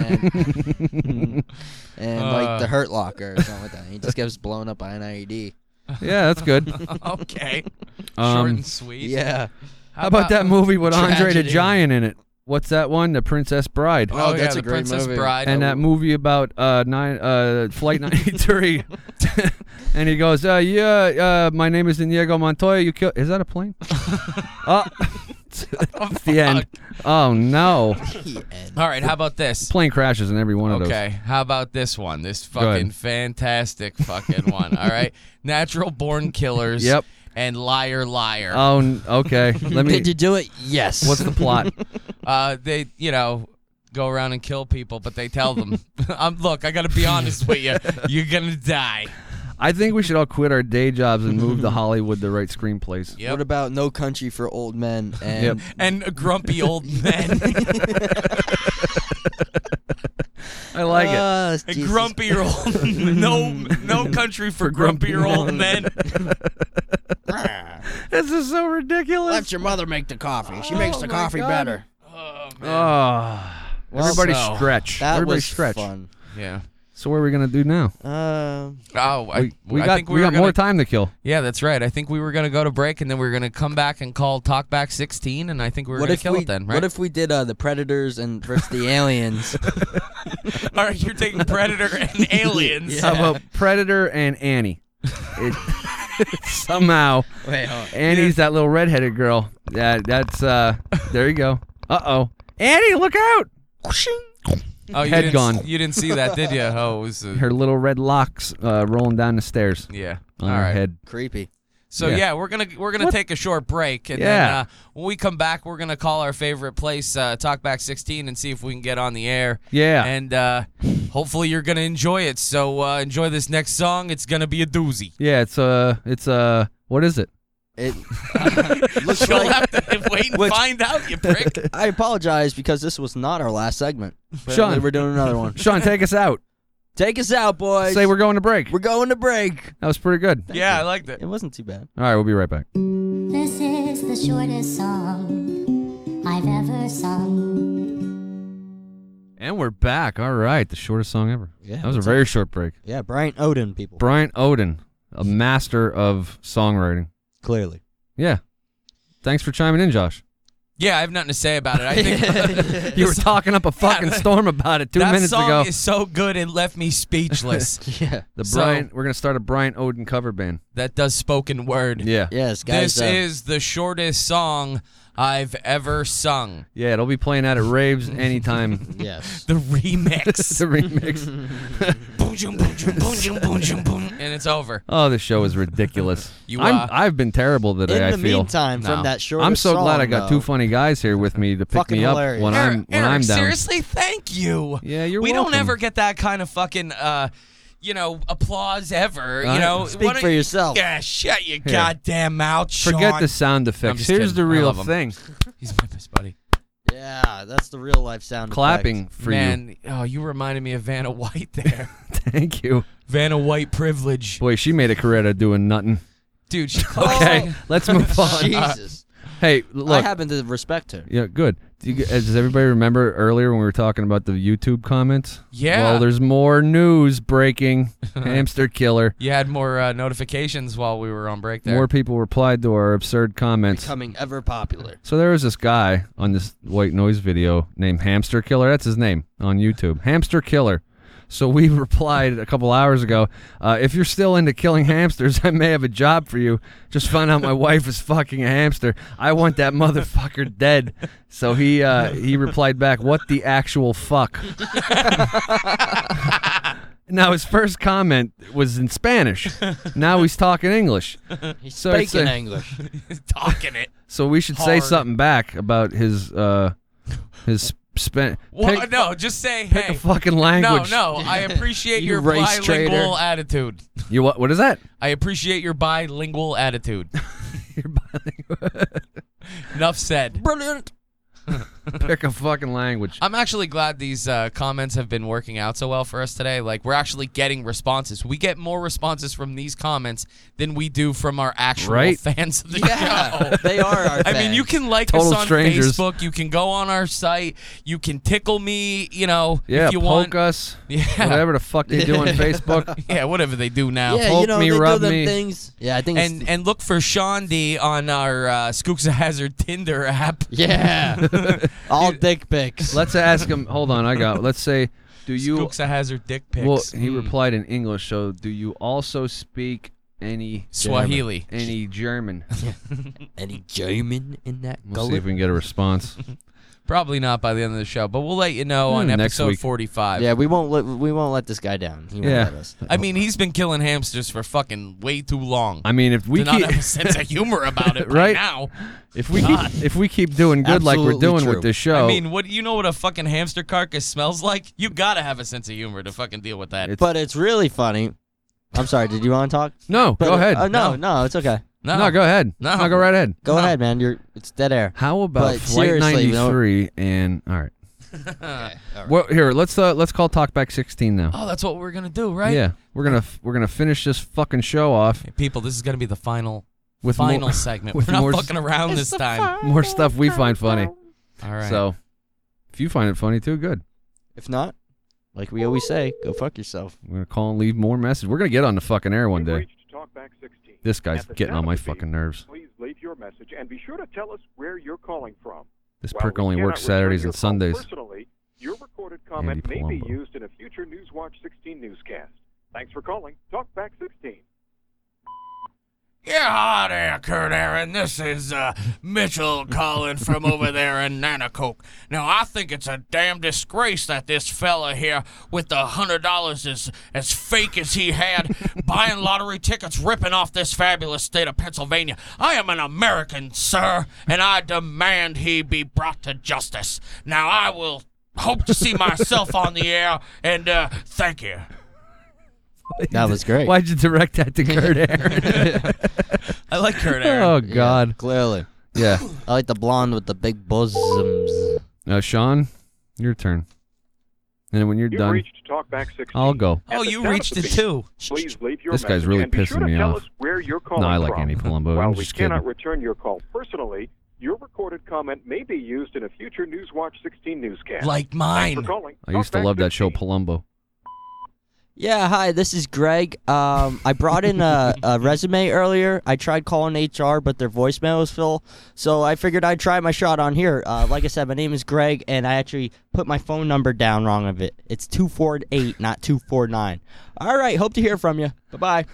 and, and like The
Uh.
Hurt Locker or something like that? He just gets blown up by an I E D.
Yeah, that's good.
Okay. Short
Um,
and sweet.
Yeah.
How about that movie with Andre the
Tragedy.
Giant in it? What's that one? The Princess Bride.
Oh,
Oh,
yeah,
that's
the
a great
Princess
movie.
Bride.
And that movie about uh nine uh Flight ninety-three, and he goes, uh yeah, uh my name is Inigo Montoya. You kill? Is that a plane? Oh, it's the end. Oh no,
All right, how about this?
plane crashes in every one of those.
Okay, how about this one? This
Go ahead.
fucking fantastic fucking one. All right, Natural Born Killers.
Yep.
And Liar Liar.
Oh, n- okay. Let me.
Did you do it? Yes.
What's the plot?
Uh, they, you know, go around and kill people, but they tell them, um, "Look, I got to be honest with you. You're gonna die."
I think we should all quit our day jobs and move to Hollywood to write screenplays.
Yep.
What about No Country for Old Men? And
Yep.
And grumpy old men.
I like it.
Uh,
And
Jesus.
grumpier old no no country for, grumpier old men.
This is so ridiculous.
Let your mother make the coffee. She makes the
my
coffee
God.
better.
Oh man.
Oh, everybody
so,
stretch.
That
Everybody
was
stretch.
fun.
Yeah.
So what are we gonna do now?
Uh,
Oh, I,
We, we
I
got
think
we,
we,
got
were gonna,
more time to kill.
Yeah, that's right. I think we were gonna go to break, and then we were gonna come back and call Talkback sixteen, and I think we were
what
gonna
if
kill
we?
it then, right?
What if we did uh, the Predators and versus the aliens?
All right, you're taking Predator and Aliens.
How about Predator and Annie? It, somehow
Wait, hold on.
Annie's that little redheaded girl. Yeah, that's uh. There you go. Uh oh. Annie, look out!
Oh, you
Head
didn't,
gone.
You didn't see that, did you? Oh, it was. Uh,
Her little red locks uh, rolling down the stairs
yeah.
on
All
her
right.
head.
Creepy.
So
Yeah.
yeah, we're gonna we're gonna
What?
take a short break, and
Yeah.
then uh, when we come back, we're gonna call our favorite place, uh, Talkback sixteen, and see if we can get on the air.
Yeah.
And uh, hopefully you're gonna enjoy it. So uh, enjoy this next song. It's gonna be a doozy.
Yeah, it's uh, it's uh, what is it?
It looks
You'll
like.
have to wait and
Which-
find out, you prick.
I apologize because this was not our last segment.
Sean.
Apparently we're doing another one.
Sean, take us out.
Take us out, boys.
Say we're going to break.
We're going to break.
That was pretty good.
Yeah, I liked it.
It wasn't too bad.
All right, we'll be right back.
This is the shortest song I've ever sung.
And we're back. All right, the shortest song ever.
Yeah,
that was a
what's
very
up?
short break.
Yeah, Brian Odin, people.
Brian Odin, a master of songwriting.
Clearly.
Yeah. Thanks for chiming in, Josh.
Yeah, I have nothing to say about it. I think
You were talking up a fucking
Yeah,
storm about it two
that
minutes
song
ago.
is so good it left me speechless.
Yeah.
The
So-
Brian, we're gonna start a Brian Odin cover band.
That does spoken word.
Yeah.
Yes, guys.
This
uh,
is the shortest song I've ever sung.
Yeah, it'll be playing out at raves anytime.
Yes.
The remix.
The remix.
Boom, boom, boom, boom, boom, boom, boom, boom, and it's over.
Oh, this show is ridiculous.
You,
I'm,
uh,
I've been terrible today.
In
I
the
feel.
meantime,
No.
from that shortest
I'm so glad I
song,
got
though,
two funny guys here with me to pick
Fucking
me up
hilarious.
when
Eric,
I'm when
Eric,
I'm down.
seriously, thank you.
Yeah, you're
we
welcome.
don't ever get that kind of fucking, uh, you know, applause ever.
Uh,
you know,
Speak
Why don't
for
you-
yourself.
Yeah, shut your goddamn mouth, Sean.
Forget the sound
I'm
effects.
just
Here's
kidding.
the
I
real
love 'em.
thing.
He's my best buddy.
Yeah, that's the real life sound.
Clapping
effect.
for
Man, oh, you reminded me of Vanna White there.
you. Thank you.
Vanna White privilege.
Boy, she made a career out of doing nothing.
Dude, she
Okay, let's move on.
Jesus.
Hey,
I
look.
happen to respect her.
Yeah, good. Do you, does everybody remember earlier when we were talking about the YouTube comments?
Yeah.
Well, there's more news breaking. Hamster killer.
You had more uh, notifications while we were on break there.
More people replied to our absurd comments.
Becoming ever popular.
So there was this guy on this white noise video named Hamster Killer. That's his name on YouTube. Hamster Killer. So we replied a couple hours ago, uh, if you're still into killing hamsters, I may have a job for you. Just found out my wife is fucking a hamster. I want that motherfucker dead. So he uh, he replied back, what the actual fuck? Now his first comment was in Spanish. Now he's talking English.
He's
So it's
speaking
a-
English.
Talking it.
So we should say
Hard.
something back about his uh, his span.
What?
Pick,
No, just say,
pick
hey.
a fucking
No,
language.
no, I appreciate
You
your
race
bilingual
traitor.
attitude.
You what? What is that?
I appreciate your bilingual attitude.
You're bilingual.
Enough said.
Brilliant.
Pick a fucking language.
I'm actually glad these uh, comments have been working out so well for us today. Like, we're actually getting responses. We get more responses from these comments than we do from our actual
Right?
fans of the
Yeah,
show.
they are our
I mean, you
fans.
can like
Total
us on
strangers.
Facebook. You can go on our site. You can tickle me, you know,
Yeah,
if you
poke
want.
us.
Yeah.
Whatever the fuck they do on Facebook.
Yeah, whatever they do now.
Yeah,
Poke
you know,
me,
they
rub
do them
me.
things. Yeah, I think
And
it's...
and look for Sean D on our uh, Skooks of Hazard Tinder app.
Yeah. All dick pics.
Let's ask him. Hold on, I got. Let's say, do you?
Skooks of Hazard dick pics.
Well, he
Mm.
replied in English. So, do you also speak any
Swahili.
German? Any German?
Any German in that
We'll
gullet?
see if we can get a response.
Probably not by the end of the show, but we'll let you know on
Hmm, next
episode
week.
forty-five.
Yeah, we won't let we won't let this guy down. He won't
Yeah.
let us.
I mean, he's been killing hamsters for fucking way too long.
I mean, if we
to not
keep
have a sense of humor about it by
Right?
now.
if we keep if we keep doing good like we're
Absolutely
doing
true.
with this show,
I mean, what you know what a fucking hamster carcass smells like? You gotta have a sense of humor to fucking deal with that.
it's,
But it's really funny. I'm sorry. Did you want to talk?
no,
But,
go ahead.
Uh, no,
No.
no, it's okay.
no,
no, go ahead.
No.
no, go right ahead.
Go
No.
ahead, man. You're it's dead air.
How about
But
Flight
seriously, you know-
ninety-three and all right.
Uh,
Well, here let's uh, let's call Talkback sixteen now.
oh, that's what we're gonna do, right?
Yeah, we're gonna f- we're gonna finish this fucking show off
Hey, people, this is gonna be the final
with
final
more,
segment.
with
We're not
more s-
fucking around this time.
more stuff we find funny.
All right.
So, if you find it funny too, good.
If not, like we always say, go fuck yourself.
We're gonna call and leave more messages. We're gonna get on the fucking air one
You've
day.
reached Talkback sixteen.
This guy's
At the
getting on
sound
my
of the beep,
fucking nerves.
Please leave your message and be sure to tell us where you're calling from.
This
While
prick
we
only
cannot
works
return
Saturdays
your
and
call
Sundays.
Personally, your recorded comment
Andy
may be
Palumbo.
used in a future Newswatch sixteen newscast. Thanks for calling Talkback sixteen.
Yeah, Yeah, hi there, Kurt Aaron. This is uh, Mitchell calling from over there in Nanacoke. Now, I think it's a damn disgrace that this fella here with the one hundred dollars is as fake as he had, buying lottery tickets, ripping off this fabulous state of Pennsylvania. I am an American, sir, and I demand he be brought to justice. Now, I will hope to see myself on the air, and uh, thank you.
That was great.
Why'd you direct that to Kurt Aaron?
I like Kurt Aaron.
Oh, God.
Yeah, clearly.
Yeah.
I like the blonde with the big bosoms.
Uh, Sean, your turn. And when you're
You've
done,
reached Talkback sixteen.
I'll go.
At
Oh,
the
you
sound
reached
of
it
the beep,
too.
Please leave your
This guy's
message
really
and be
pissing
sure to
me
tell
off.
us where you're calling
No, I like
from.
Andy Palumbo.
While
I'm
we
just
cannot
kidding.
return your call personally, your recorded comment may be used in a future Newswatch sixteen newscast.
Like
Thanks
mine.
for calling.
I used to
Talkback
love that show,
sixteen.
Palumbo.
Yeah, hi, this is Greg. Um, I brought in a, a resume earlier. I tried calling H R, but their voicemail was full. So I figured I'd try my shot on here. Uh, like I said, my name is Greg, and I actually put my phone number down wrong of it. It's two four eight, not two four nine. All right, hope to hear from you. Bye-bye.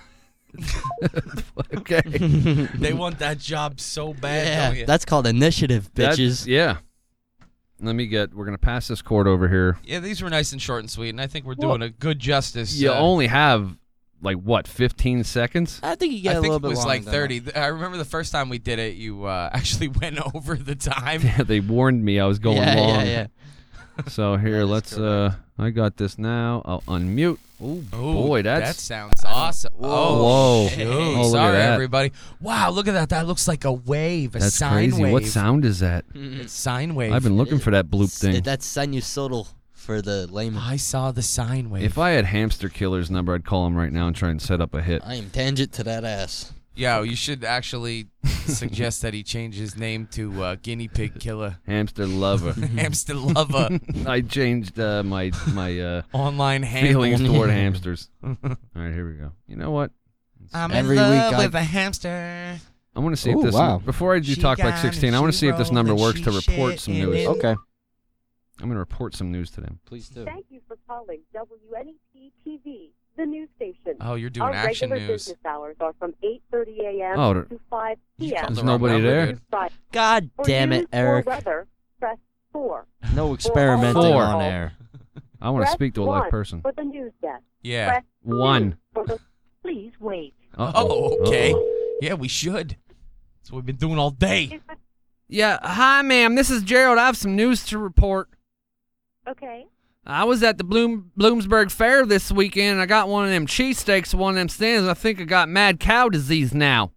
Okay.
They want that job so bad, don't you?
That's called initiative,
That's-
bitches.
yeah. Let me get, we're going to pass this cord over here.
Yeah, these were nice and short and sweet, and I think we're
Well,
doing a good justice.
You
uh,
only have, like, what, fifteen seconds?
I think you get
I
a
think
little
it
bit
was
longer
like
than
thirty. Th- I remember the first time we did it, you uh, actually went over the time.
Yeah, they warned me I was going
yeah,
long.
Yeah, yeah,
So here, let's, uh, I got this now. I'll unmute. Oh,
Ooh,
boy, that's...
that sounds awesome. Oh,
Whoa.
shoot.
Oh, look at
Sorry,
that.
everybody. Wow, look at that. That looks like a wave, a
That's
sine
crazy.
wave.
What sound is that?
It's sine wave.
I've been looking for that bloop
It's-
thing.
That's sinusoidal for the layman.
I saw the sine wave.
If I had Hamster Killer's number, I'd call him right now and try and set up a hit.
I am tangent to that ass.
Yo, you should actually suggest that he change his name to uh, Guinea Pig Killer.
Hamster Lover.
Hamster Lover.
I changed uh, my my uh,
Online handle.
feelings toward hamsters. All right, here we go. You know what?
I'm
Every
in
week
love
I-
with a hamster.
I want to see
Ooh,
if this.
wow.
Before I do
She
Talkback
got
sixteen,
and
I want to
she
see if this
rolled
number
and
works
she
to report
shit
some
in
news.
it.
Okay.
I'm going to report some news to them.
Please do.
Thank you for calling W N E P T V, the news station.
Oh, you're doing
Our
action
regular
news.
business hours are from eight thirty a.m.
Oh, there-
to five
You
p.m.
called
There's
the wrong
nobody
number,
there?
dude.
Friday.
God
For
damn it,
news
Eric.
Or weather, press four.
No experimenting
Four.
on air.
I want to
Press
speak to a
one
live person.
For the news desk.
Yeah.
Press
One.
two For the, please wait.
Uh-oh.
Oh, okay.
Uh-oh.
Yeah, we should. That's what we've been doing all day.
Is it-
Yeah, hi, ma'am. This is Gerald. I have some news to report.
Okay.
I was at the Bloom Bloomsburg Fair this weekend, and I got one of them cheesesteaks at one of them stands. I think I got mad cow disease now.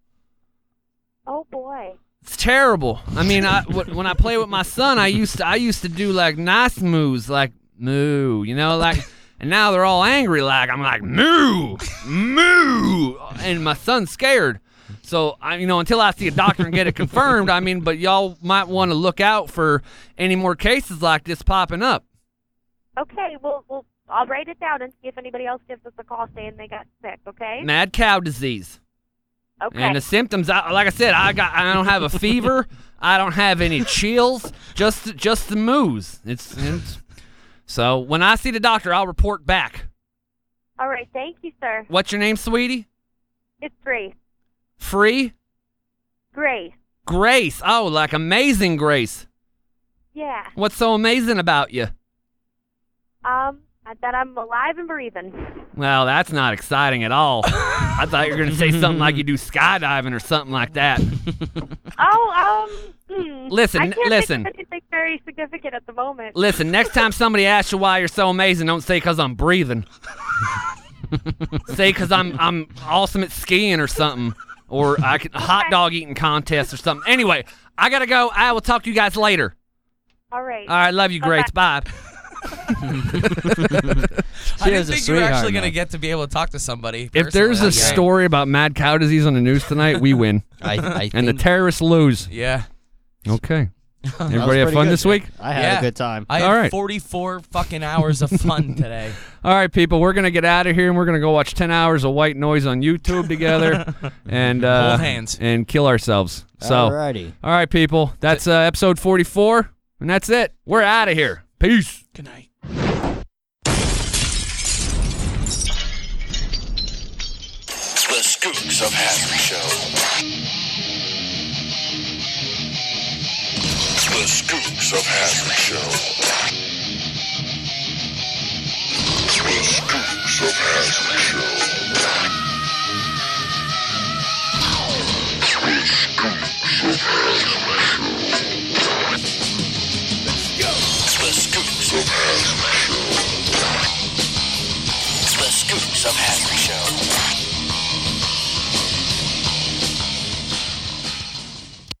Oh boy.
It's terrible. I mean, I, w- when I play with my son, I used to I used to do like nice moves, like moo, you know, like. And now they're all angry, like I'm like moo, moo, and my son's scared. So I, you know, until I see a doctor and get it confirmed, I mean, but y'all might want to look out for any more cases like this popping up.
Okay, well, well, I'll write it down and see if anybody else gives us a call saying they got sick, okay?
Mad cow disease.
Okay.
And the symptoms, I, like I said, I got, I don't have a fever, I don't have any chills, just, just the moos. It's, it's, so when I see the doctor, I'll report back.
All right, thank you, sir.
What's your name, sweetie?
It's Grace.
Free?
Grace.
Grace. Oh, like Amazing Grace.
Yeah.
What's so amazing about you?
Um, that I'm alive and breathing.
Well, that's not exciting at all. I thought you were going to say something like you do skydiving or something like that.
Oh, um, hmm.
Listen,
I can't
listen.
think of anything very significant at the moment.
Listen, next time somebody asks you why you're so amazing, don't say 'cause I'm breathing. Say 'cause I'm I'm awesome at skiing or something, or I can, a hot dog eating contest or something. Anyway, I gotta go. I will talk to you guys later.
All right.
All right, love you, Grace. Bye.
I
She
didn't
is a
think you were actually
sweetheart,
going to
man.
get to be able to talk to somebody.
If there's a
personally. Yeah.
story about mad cow disease on the news tonight, we win,
I, I
and the
think
terrorists lose.
Yeah.
Okay.
that was
Everybody have
pretty
fun
good,
this
Jay.
week?
I had
Yeah.
a good time.
I had
All right.
forty-four fucking hours of fun today.
All right, people, we're gonna get out of here and we're gonna go watch ten hours of white noise on YouTube together, and uh,
Hold hands.
and kill ourselves. So,
Alrighty.
all right, people, that's uh, episode forty-four, and that's it. We're out of here. Peace.
Good night.
The Skooks of Hazard Show. The Skooks of Hazard Show. The Skooks of Hazard Show. The Skooks of Hazard Show. The Skooks of Hazard Show. The Skooks of Hazard Show.